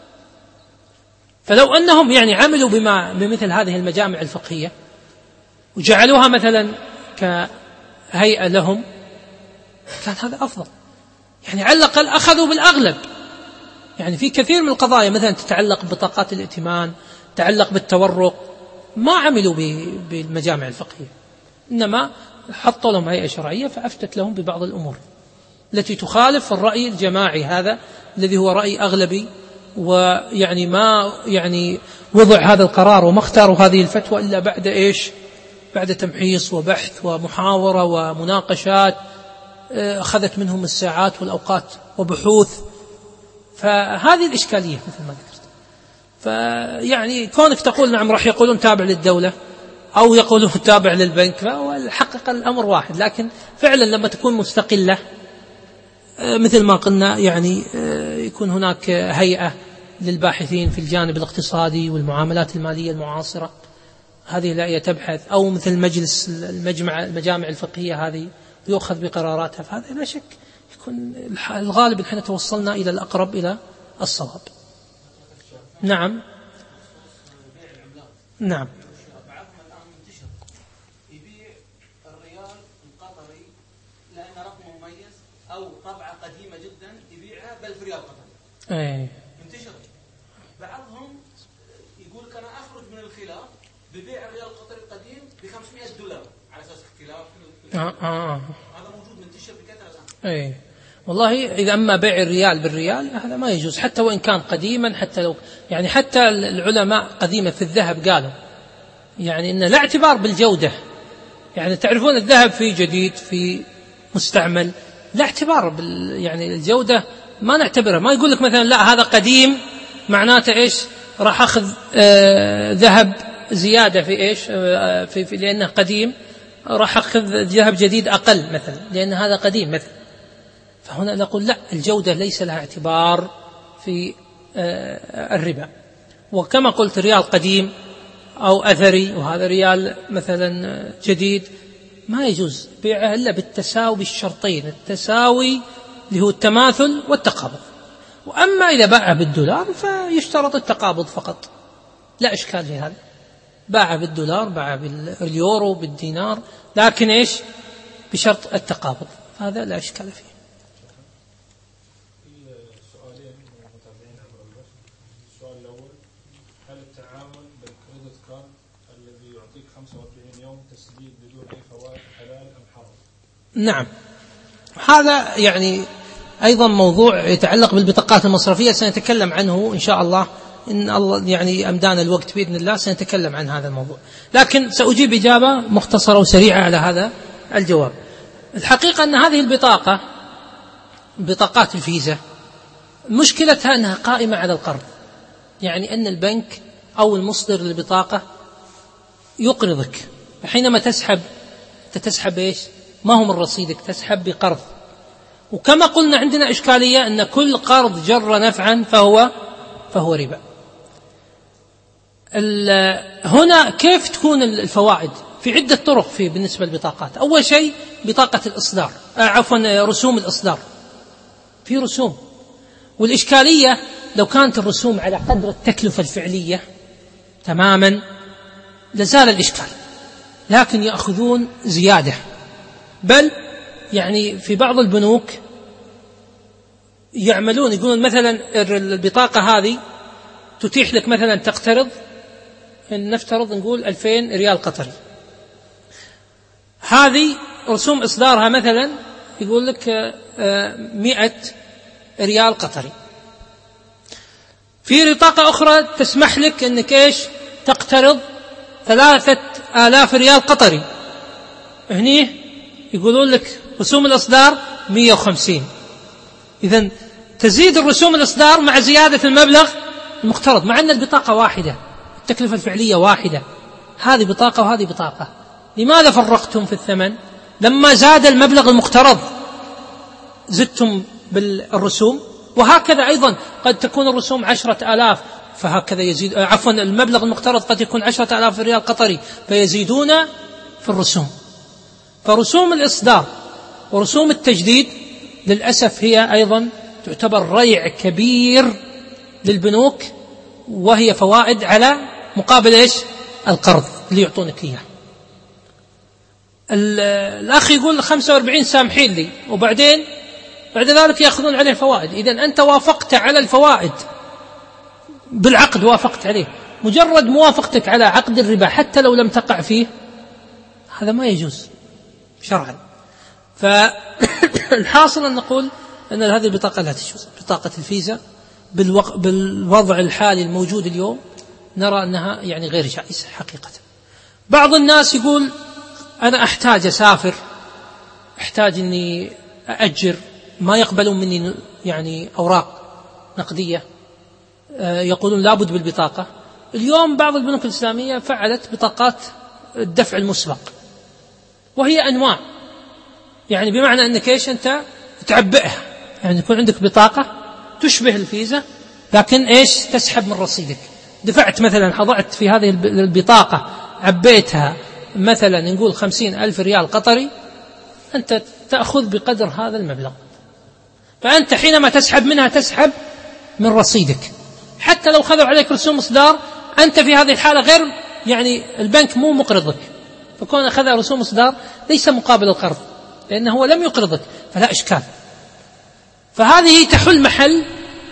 فلو أنهم يعني عملوا بمثل هذه المجامع الفقهية وجعلوها مثلا كهيئة لهم، كان هذا أفضل. يعني على الأقل أخذوا بالأغلب. يعني في كثير من القضايا مثلا تتعلق ببطاقات الائتمان، تتعلق بالتورق، ما عملوا بالمجامع الفقهية، إنما حطوا لهم هيئة شرعية فأفتت لهم ببعض الأمور التي تخالف الرأي الجماعي هذا الذي هو رأي أغلبي، ويعني ما يعني وضع هذا القرار وما اختاروا هذه الفتوى إلا بعد إيش؟ بعد تمحيص وبحث ومحاورة ومناقشات أخذت منهم الساعات والأوقات وبحوث. فهذه الإشكالية مثل ما ذكرت. فيعني كونك تقول نعم راح يقولون تابع للدولة أو يقولون تابع للبنك، فالحقيقة الأمر واحد، لكن فعلا لما تكون مستقلة مثل ما قلنا يعني يكون هناك هيئة للباحثين في الجانب الاقتصادي والمعاملات المالية المعاصرة، هذه الهيئة تبحث، أو مثل مجلس المجامع الفقهية هذه يؤخذ بقراراتها، فهذا لا شك يكون الغالب نحن توصلنا إلى الأقرب إلى الصواب. نعم نعم. بعضهم الآن منتشر يبيع الريال القطري لأن رقمه مميز أو طبعة قديمة جدا يبيعها ب1000 ريال قطري. منتشر. بعضهم يقول أنا أخرج من الخلاف ببيع الريال القطري القديم $500 على أساس اختلاف. هذا موجود منتشر بكثرة الآن. والله إذا أما بيع الريال بالريال هذا ما يجوز، حتى وإن كان قديما، حتى لو يعني حتى العلماء قديما في الذهب قالوا يعني إن لا اعتبار بالجودة، يعني تعرفون الذهب في جديد في مستعمل، لا اعتبار يعني الجودة ما نعتبرها. ما يقول لك مثلا لا هذا قديم معناته إيش راح أخذ ذهب زيادة في إيش في لأنه قديم راح أخذ ذهب جديد أقل مثلا لأن هذا قديم مثلا. فهنا نقول لا، الجودة ليس لها اعتبار في الربا. وكما قلت ريال قديم أو أثري وهذا ريال مثلا جديد ما يجوز بيعه إلا بالتساوي بالشرطين، التساوي اللي هو التماثل والتقابض. وأما إذا باعه بالدولار فيشترط التقابض فقط، لا إشكال في هذا، باعه بالدولار باعه باليورو بالدينار، لكن إيش بشرط التقابض، هذا لا إشكال فيه. سؤالين متابعين عبر البث. السؤال الأول: هل التعامل بالكريدت كارد الذي يعطيك 45 يوم تسديد بدون أي فوائد حلال أم حرام؟ نعم، هذا يعني أيضا موضوع يتعلق بالبطاقات المصرفية، سنتكلم عنه إن شاء الله، إن الله يعني أمدانا الوقت بإذن الله سنتكلم عن هذا الموضوع، لكن سأجيب إجابة مختصرة وسريعة على هذا الجواب. الحقيقة أن هذه البطاقة، بطاقات الفيزا، مشكلتها أنها قائمة على القرض، يعني أن البنك أو المصدر للبطاقة يقرضك، حينما تسحب إيش؟ ما هو من رصيدك، تسحب بقرض. وكما قلنا عندنا إشكالية أن كل قرض جر نفعا فهو ربا. هنا كيف تكون الفوائد؟ في عدة طرق بالنسبة للبطاقات. أول شيء بطاقة الإصدار، رسوم الإصدار، في رسوم، والإشكالية لو كانت الرسوم على قدر التكلفة الفعلية تماما لزال الإشكال، لكن يأخذون زيادة، بل يعني في بعض البنوك يعملون يقولون مثلا البطاقة هذه تتيح لك مثلا تقترض، نفترض نقول 2000 ريال قطري، هذه رسوم إصدارها مثلا يقول لك 100 ريال قطري. في بطاقة أخرى تسمح لك أنك إيش تقترض 3000 ريال قطري، هني يقولون لك رسوم الإصدار 150. إذن تزيد الرسوم الإصدار مع زيادة المبلغ المقترض، مع أن البطاقة واحدة، التكلفة الفعلية واحدة، هذه بطاقة وهذه بطاقة، لماذا فرقتم في الثمن؟ لما زاد المبلغ المقترض زدتم بالرسوم. وهكذا أيضا قد تكون الرسوم 10,000 فهكذا يزيد، المبلغ المقترض قد يكون 10,000 ريال قطري فيزيدون في الرسوم. فرسوم الإصدار ورسوم التجديد للأسف هي أيضا تعتبر ريع كبير للبنوك، وهي فوائد على مقابل إيش؟ القرض اللي يعطونك إياه. الأخ يقول 45 سامحين لي، وبعدين بعد ذلك يأخذون عليه الفوائد. إذن أنت وافقت على الفوائد بالعقد، وافقت عليه، مجرد موافقتك على عقد الربا حتى لو لم تقع فيه، هذا ما يجوز. شرعا. فالحاصل أن نقول أن هذه البطاقة لا تجوز. بطاقة الفيزا بالوضع الحالي الموجود اليوم نرى أنها يعني غير جائزة حقيقة. بعض الناس يقول أنا أحتاج أسافر، أحتاج أني أأجر، ما يقبلون مني يعني أوراق نقدية، يقولون لابد بالبطاقة. اليوم بعض البنوك الإسلامية فعلت بطاقات الدفع المسبق، وهي أنواع، يعني بمعنى أنك إيش أنت تعبئها، يعني يكون عندك بطاقة تشبه الفيزا لكن إيش تسحب من رصيدك. دفعت مثلا، وضعت في هذه البطاقة عبيتها مثلا نقول 50,000 ريال قطري، أنت تأخذ بقدر هذا المبلغ. فأنت حينما تسحب منها تسحب من رصيدك، حتى لو خذوا عليك رسوم إصدار أنت في هذه الحالة غير، يعني البنك مو مقرضك، فكون أخذ رسوم إصدار ليس مقابل القرض لأنه هو لم يقرضك، فلا إشكال. فهذه تحل محل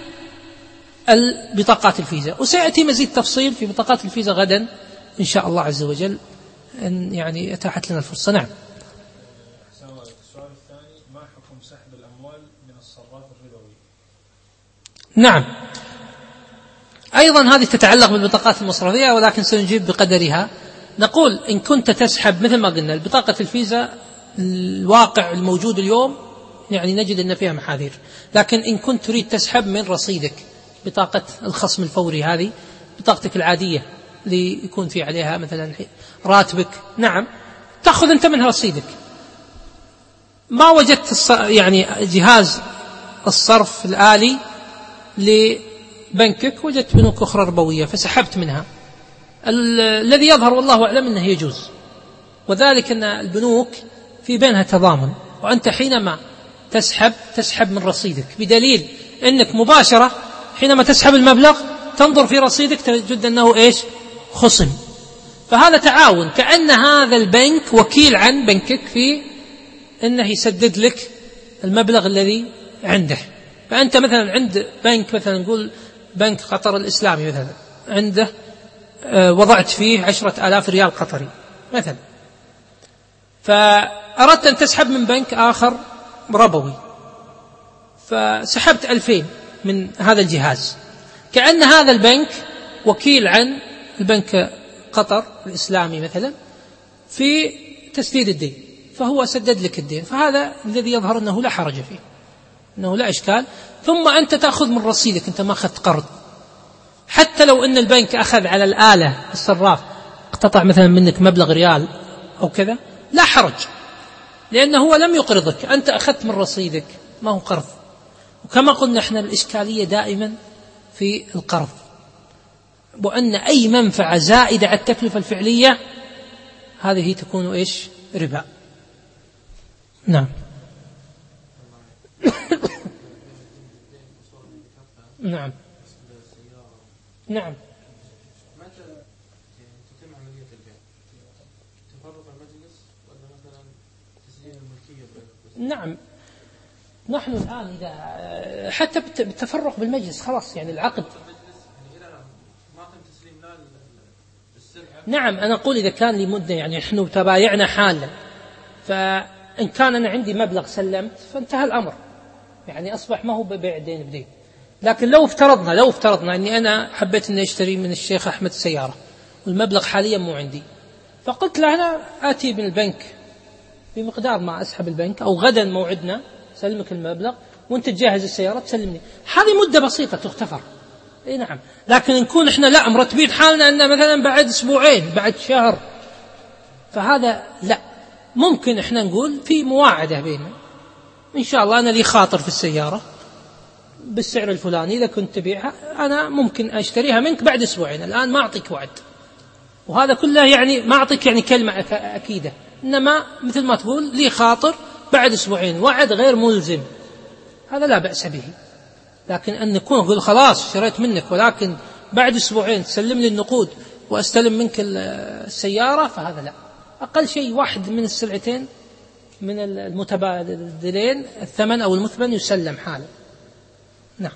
البطاقات الفيزا، وسيأتي مزيد تفصيل في بطاقات الفيزا غدا إن شاء الله عز وجل، إن يعني أتاحت لنا الفرصة. نعم. السؤال الثاني: ما حكم سحب الأموال من الصراف الربوي؟ نعم، أيضا هذه تتعلق بالبطاقات المصرفية، ولكن سنجيب بقدرها. نقول إن كنت تسحب مثل ما قلنا بطاقة الفيزا، الواقع الموجود اليوم يعني نجد أن فيها محاذير، لكن إن كنت تريد تسحب من رصيدك بطاقة الخصم الفوري، هذه بطاقتك العادية اللي يكون في عليها مثلا راتبك، نعم تأخذ أنت منها رصيدك. ما وجدت يعني جهاز الصرف الآلي لبنكك، وجدت بنوك أخرى ربوية فسحبت منها، الذي يظهر والله أعلم أنه يجوز، وذلك أن البنوك في بينها تضامن، وأنت حينما تسحب من رصيدك، بدليل أنك مباشرة حينما تسحب المبلغ تنظر في رصيدك تجد أنه إيش خصم. فهذا تعاون، كأن هذا البنك وكيل عن بنكك في أنه يسدد لك المبلغ الذي عنده. فأنت مثلا عند بنك، مثلا نقول بنك قطر الإسلامي مثلا، عنده وضعت فيه 10,000 ريال قطري مثلا، فأردت أن تسحب من بنك آخر ربوي، فسحبت 2,000 من هذا الجهاز، كأن هذا البنك وكيل عن البنك قطر الإسلامي مثلا في تسديد الدين، فهو سدد لك الدين. فهذا الذي يظهر أنه لا حرج فيه، أنه لا إشكال. ثم أنت تأخذ من رصيدك، أنت ما أخذت قرض، حتى لو أن البنك أخذ على الآلة الصراف اقتطع مثلا منك مبلغ ريال أو كذا، لا حرج، لأنه هو لم يقرضك، أنت أخذت من رصيدك، ما هو قرض. وكما قلنا احنا الإشكالية دائما في القرض، وأن أي منفعة زائدة على التكلفة الفعلية هذه تكون إيش ربا. نعم. نعم. نعم. متى تتم عملية البيع؟ تفرق المجلس ولا مثلا تسجيل الملكية؟ نعم، نحن الآن إذا حتى بالتفرق بالمجلس خلاص، يعني العقد. نعم، أنا أقول إذا كان لي مدة، يعني نحن تبايعنا حالا، فإن كان أنا عندي مبلغ سلمت فانتهى الأمر، يعني أصبح ما هو ببيع دين بدين. لكن لو افترضنا أني أنا حبيت أني أشتري من الشيخ أحمد السيارة والمبلغ حاليا مو عندي، فقلت له أنا آتي من البنك بمقدار ما أسحب البنك، أو غدا موعدنا سلمك المبلغ وأنت تجهز السيارة تسلمني، هذه مدة بسيطة تغتفر. إيه نعم. لكن نكون إحنا لا مرتبين حالنا أن مثلا بعد أسبوعين بعد شهر، فهذا لا. ممكن إحنا نقول في مواعدة بيننا، إن شاء الله أنا لي خاطر في السيارة بالسعر الفلاني، إذا كنت تبيعها أنا ممكن أشتريها منك بعد أسبوعين، الآن ما أعطيك وعد. وهذا كله يعني ما أعطيك يعني كلمة أكيدة، إنما مثل ما تقول لي خاطر بعد أسبوعين، وعد غير ملزم، هذا لا بأس به. لكن أن نكون أقول خلاص اشتريت منك ولكن بعد أسبوعين تسلم لي النقود وأستلم منك السيارة، فهذا لا. أقل شيء واحد من السلعتين من المتبادلين الثمن أو المثمن يسلم حاله. نعم.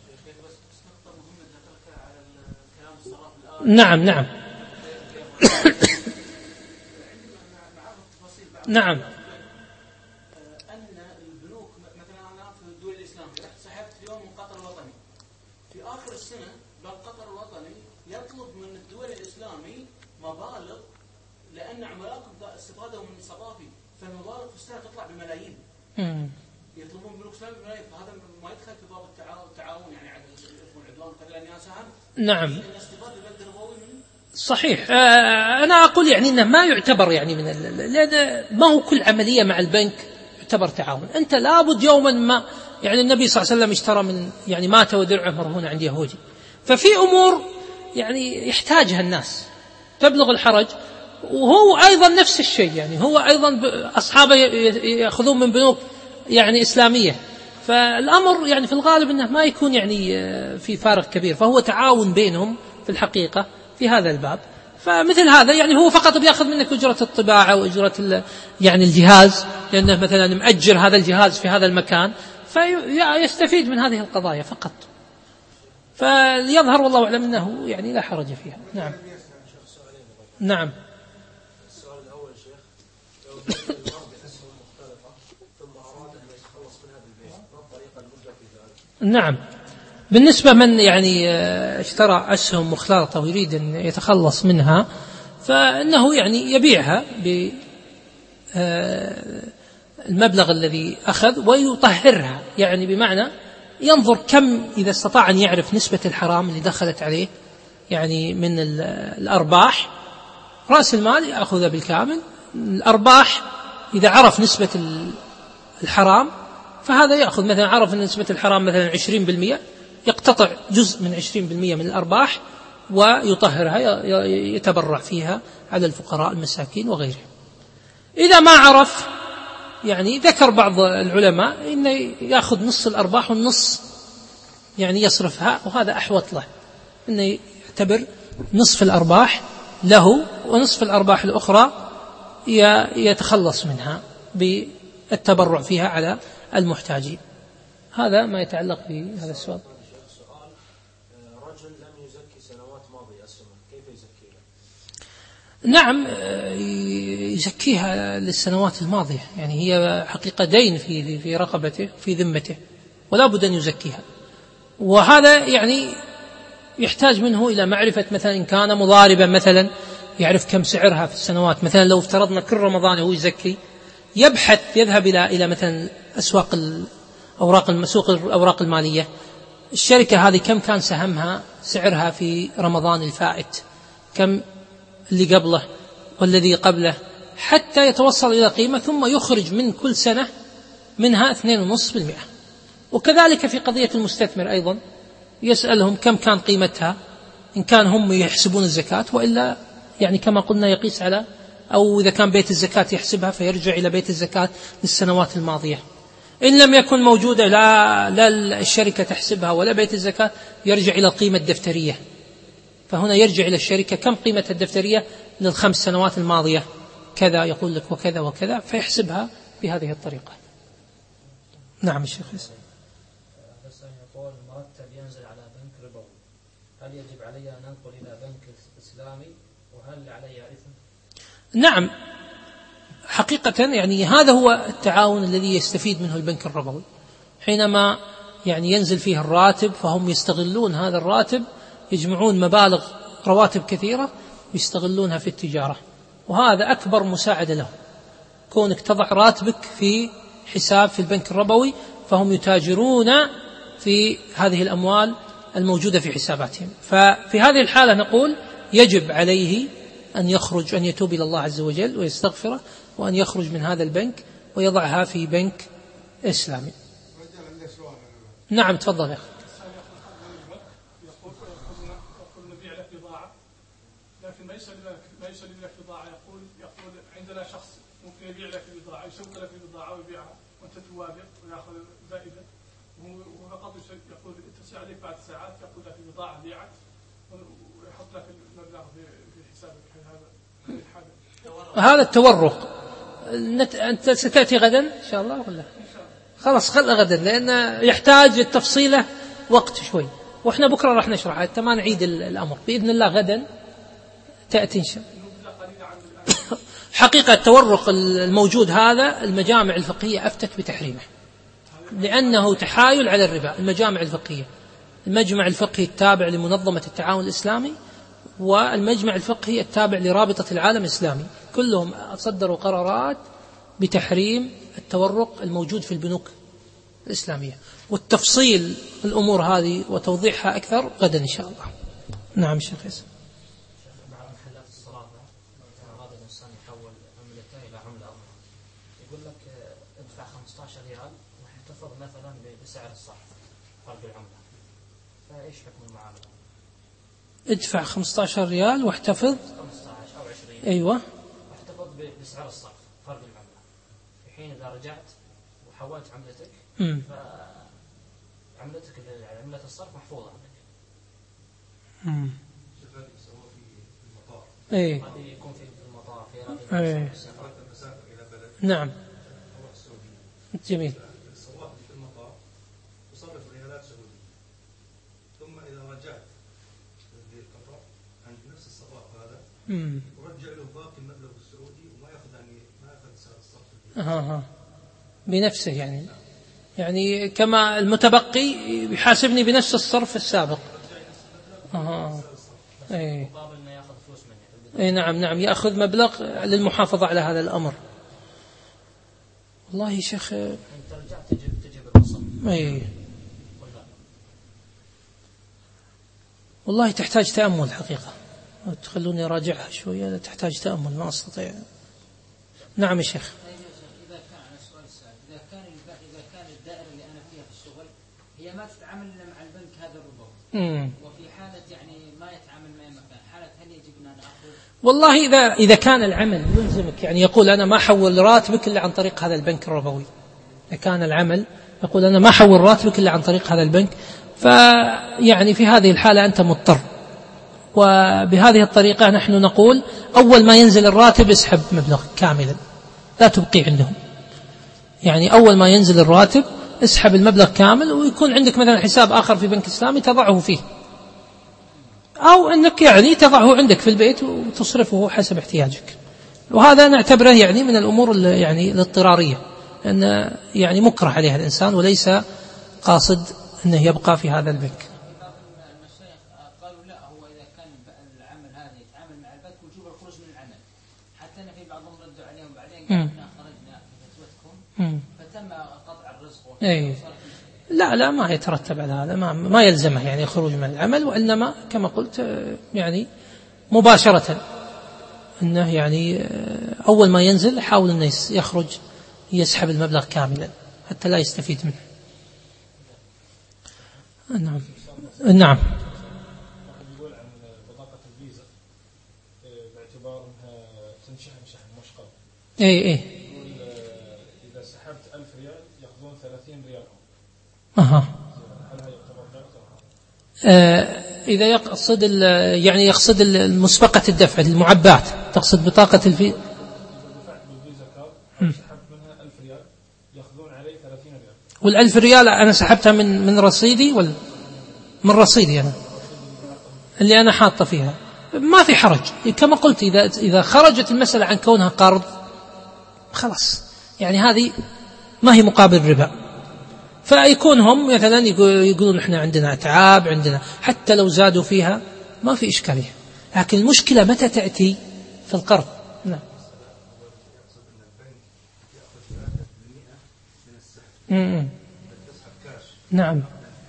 نعم. نعم. نعم. استفادوا من صرافي، فالمبالغ في السنه تطلع بملايين. يطلبون بنوك اسلامي بملايين، فهذا ما يدخل في باب التعاون يعني على الاثم والعدوان لان ساهم. نعم. الاستفاده بالبنك الربوي من صحيح. أنا أقول يعني إنه ما يعتبر يعني لأن ما هو كل عملية مع البنك يعتبر تعاون. أنت لابد يوما ما، يعني النبي صلى الله عليه وسلم اشترى من يعني مات ودرعه مرهون عند يهودي، ففي أمور يعني يحتاجها الناس تبلغ الحرج، وهو أيضا نفس الشيء، يعني هو أيضا أصحابه يأخذون من بنوك يعني إسلامية، فالأمر يعني في الغالب أنه ما يكون يعني في فارق كبير، فهو تعاون بينهم في الحقيقة في هذا الباب. فمثل هذا يعني هو فقط بيأخذ منك أجرة الطباعة وأجرة يعني الجهاز، لأنه مثلا مأجر هذا الجهاز في هذا المكان، فيستفيد من هذه القضايا فقط. فليظهر والله أعلم أنه يعني لا حرج فيها. نعم. نعم. السؤال الأول شيخ، لو الإنسان بأسهم مختلفة ثم أراد أن يتخلص منها بالبيع، ما الطريقة المثلى في ذلك؟ نعم. بالنسبة من يعني اشترى أسهم مختلطة ويريد أن يتخلص منها، فإنه يعني يبيعها بالمبلغ الذي أخذ ويطهرها، يعني بمعنى ينظر كم إذا استطاع أن يعرف نسبة الحرام اللي دخلت عليه يعني من الأرباح. رأس المال يأخذها بالكامل، الأرباح إذا عرف نسبة الحرام فهذا يأخذ، مثلا عرف أن نسبة الحرام مثلا 20%، يقتطع جزء من 20% من الأرباح ويطهرها، يتبرع فيها على الفقراء المساكين وغيرهم. إذا ما عرف، يعني ذكر بعض العلماء إنه يأخذ نص الأرباح والنص يعني يصرفها، وهذا أحوط له، إنه يعتبر نصف الأرباح له ونصف الأرباح الأخرى يتخلص منها بالتبرع فيها على المحتاجين. هذا ما يتعلق بهذا السؤال. رجل لم يزكي سنوات ماضية أسهمه، كيف يزكيها؟ نعم، يزكيها للسنوات الماضية، يعني هي حقيقة دين في رقبته في ذمته، ولا بد أن يزكيها. وهذا يعني يحتاج منه إلى معرفة، مثلا إن كان مضاربا مثلا يعرف كم سعرها في السنوات. مثلا لو افترضنا كل رمضان هو يزكي، يبحث، يذهب إلى مثلا أسواق سوق الأوراق المالية، الشركة هذه كم كان سهمها سعرها في رمضان الفائت، كم اللي قبله والذي قبله، حتى يتوصل إلى قيمة، ثم يخرج من كل سنة منها 2.5%. وكذلك في قضية المستثمر أيضا يسألهم كم كان قيمتها، إن كان هم يحسبون الزكاة، وإلا يعني كما قلنا يقيس على، أو إذا كان بيت الزكاة يحسبها فيرجع إلى بيت الزكاة للسنوات الماضية. إن لم يكن موجودة لا الشركة تحسبها ولا بيت الزكاة، يرجع إلى القيمة الدفترية، فهنا يرجع إلى الشركة كم قيمة الدفترية لل5 سنوات الماضية، كذا يقول لك وكذا وكذا، فيحسبها بهذه الطريقة. نعم الشيخ يسأل. بس يقول مرتب ينزل على بنك ربوي، هل يجب علي أن أنقل إلى بنك إسلامي، وهل علي إثم؟ نعم، حقيقة يعني هذا هو التعاون الذي يستفيد منه البنك الربوي، حينما يعني ينزل فيه الراتب فهم يستغلون هذا الراتب، يجمعون مبالغ رواتب كثيرة ويستغلونها في التجارة، وهذا أكبر مساعدة لهم، كونك تضع راتبك في حساب في البنك الربوي، فهم يتاجرون في هذه الأموال الموجودة في حساباتهم. ففي هذه الحالة نقول يجب عليه أن يخرج، أن يتوب إلى الله عز وجل ويستغفره، وأن يخرج من هذا البنك ويضعها في بنك إسلامي. نعم تفضل يا أخي. يقول نبيع لك بضاعة، لكن ما يسلم لك بضاعة، يقول عندنا شخص ممكن يبيع لك البضاعة، يسوق لك البضاعة ويبيعها وأنت توافق ويأخذ زائدة، وهو فقط يقول اتصل عليك بعد ساعات يقول لك البضاعة بيعت ويحط لك المبلغ في حسابك. هذا التورق. أنت ستأتي غدا إن شاء الله ولا؟ خلاص خلى غدا، لأن يحتاج التفصيلة وقت شوي، وإحنا بكرة راح نشرح حتى ما نعيد الأمر بإذن الله. غدا تأتي إن شاء الله. حقيقة التورق الموجود هذا المجامع الفقهية أفتت بتحريمه، لأنه تحايل على الربا. المجامع الفقهية، المجمع الفقهي التابع لمنظمة التعاون الإسلامي، والمجمع الفقهي التابع لرابطة العالم الإسلامي، كلهم صدروا قرارات بتحريم التورق الموجود في البنوك الإسلامية، والتفصيل الأمور هذه وتوضيحها أكثر غدا إن شاء الله. نعم شيخ ياسر. بعض محلات الصرافة أراد الإنسان يحول عملته إلى عملة أخرى، يقول لك ادفع 15 ريال واحتفظ مثلا بسعر الصرف فرق العملة، فإيش حكم المعاملة؟ ادفع 15 ريال واحتفظ 15 أو 20 أيوة واحتفظ بسعر الصرف فرق العملة، في حين إذا رجعت وحولت عملتك فعملتك عملة الصرف محفوظة عندك. ايه هذه يكون في المطار في ايه نعم جميل. الصواف في المطار تصرف ريالات سعودية، ثم إذا رجعت لقطر عند نفس الصواف هذا ورجع له باقي المبلغ السعودي وما يأخذ ما يأخذ سعر الصرف بنفسه يعني كما المتبقي يحاسبني بنفس الصرف السابق. ايه مقابل انه ياخذ فلوس مني. اي نعم ياخذ مبلغ للمحافظة على هذا الأمر. والله يا شيخ انت رجعت تجيب الرصد. اي والله تحتاج تأمل حقيقة، تخلوني راجعها شوية، تحتاج تأمل ما أستطيع. نعم يا شيخ. إذا كان على السؤال السابق إذا كان الدائرة اللي أنا فيها في الشغل هي ما تتعامل مع البنك هذا الربوي، وفي حالة يعني ما يتعامل مع مكان، حالة هل يجب أن أخذ؟ والله إذا كان العمل يلزمك، يعني يقول أنا ما أحول راتبك إلا عن طريق هذا البنك الربوي، إذا كان العمل يقول أنا ما أحول راتبك إلا عن طريق هذا البنك، فيعني في هذه الحالة أنت مضطر. وبهذه الطريقة نحن نقول أول ما ينزل الراتب اسحب مبلغ كاملا لا تبقي عندهم، يعني أول ما ينزل الراتب اسحب المبلغ كامل، ويكون عندك مثلا حساب آخر في بنك إسلامي تضعه فيه، أو أنك يعني تضعه عندك في البيت وتصرفه حسب احتياجك. وهذا نعتبره يعني من الأمور يعني الاضطرارية، لأن يعني مكره عليها الإنسان وليس قاصد أنه يبقى في هذا البنك. المشايخ قالوا لا، هو إذا كان العمل هذا يتعامل مع البنك وجوب الخروج من العمل، حتى أن في بعضهم ردوا عليهم بعدين قالوا إحنا خرجنا في فتوتكم فتم قطع الرزق. لا ما يترتب على هذا، ما يلزمه يعني الخروج من العمل، وإنما كما قلت يعني مباشرة أنه يعني أول ما ينزل حاول أنه يخرج يسحب المبلغ كاملا حتى لا يستفيد منه. نعم. يقول عن بطاقة الفيزا باعتبار أنها تنشحن شحن مشقق. إيه يقول إذا سحبت 1000 ريال يأخذون 30 ريال. هل هذا يعتبر إذا يقصد يعني يقصد المسبقة الدفع المعبات، تقصد بطاقة الفيزا. دفعت بالفيزا كارد سحبت منها 1000 ريال يأخذون علي 30 ريال. وال1000 ريال أنا سحبتها من رصيدي ولا من رصيدي أنا اللي أنا حاطة فيها، ما في حرج. كما قلت إذا خرجت المسألة عن كونها قرض خلاص، يعني هذه ما هي مقابل ربا، فيكون هم مثلا يقولون إحنا عندنا أتعاب، عندنا حتى لو زادوا فيها ما في إشكالية، لكن المشكلة متى تأتي في القرض. نعم. نعم.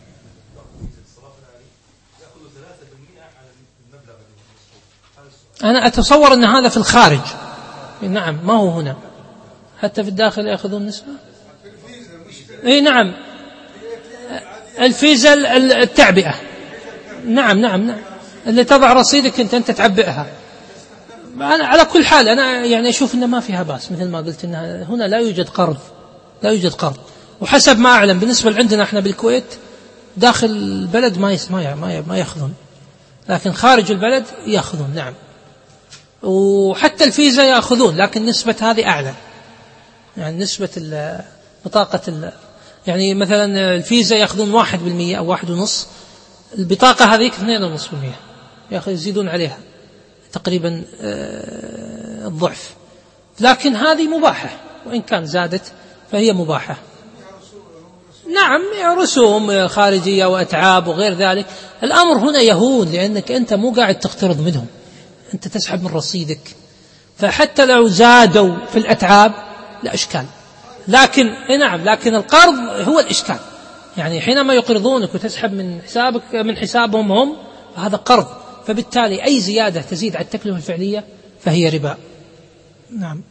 أنا أتصور أن هذا في الخارج. نعم ما هو هنا، حتى في الداخل يأخذون نسبة. إيه نعم الفيزا التعبئة. نعم اللي تضع رصيدك أنت تعبئها. أنا على كل حال أنا يعني أشوف أن ما فيها باس، مثل ما قلت أنها هنا لا يوجد قرض، وحسب ما أعلم بالنسبة عندنا إحنا بالكويت داخل البلد ما يأخذون، لكن خارج البلد يأخذون. نعم. وحتى الفيزا يأخذون، لكن نسبة هذه أعلى، يعني نسبة بطاقة يعني مثلا الفيزا يأخذون 1% أو 1.5%، البطاقة هذه 2.5% يزيدون عليها تقريبا الضعف، لكن هذه مباحة وإن كان زادت فهي مباحة. نعم رسوم خارجية وأتعاب وغير ذلك. الأمر هنا يهون، لأنك أنت مو قاعد تقترض منهم، أنت تسحب من رصيدك، فحتى لو زادوا في الأتعاب لا إشكال. لكن نعم، لكن القرض هو الإشكال. يعني حينما يقرضونك وتسحب من حسابك من حسابهم هم، فهذا قرض، فبالتالي أي زيادة تزيد على التكلفة الفعلية فهي ربا. نعم.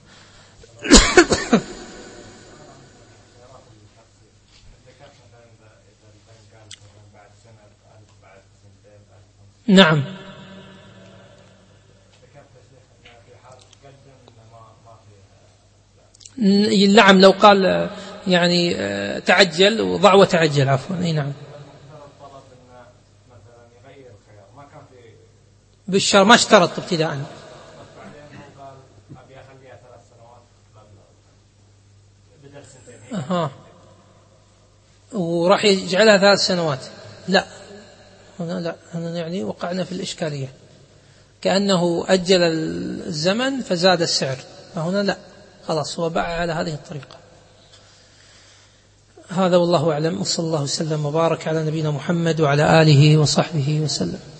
نعم. نعم لو قال يعني تعجل وضع وتعجل، عفوا. نعم. بالشر ما اشترط ابتداء. وراح يجعلها 3 سنوات. لا هنا لا، هنا يعني وقعنا في الإشكالية، كأنه أجل الزمن فزاد السعر، فهنا لا، خلاص هو باع على هذه الطريقة. هذا والله أعلم، وصلى الله وسلم وبارك على نبينا محمد وعلى آله وصحبه وسلم.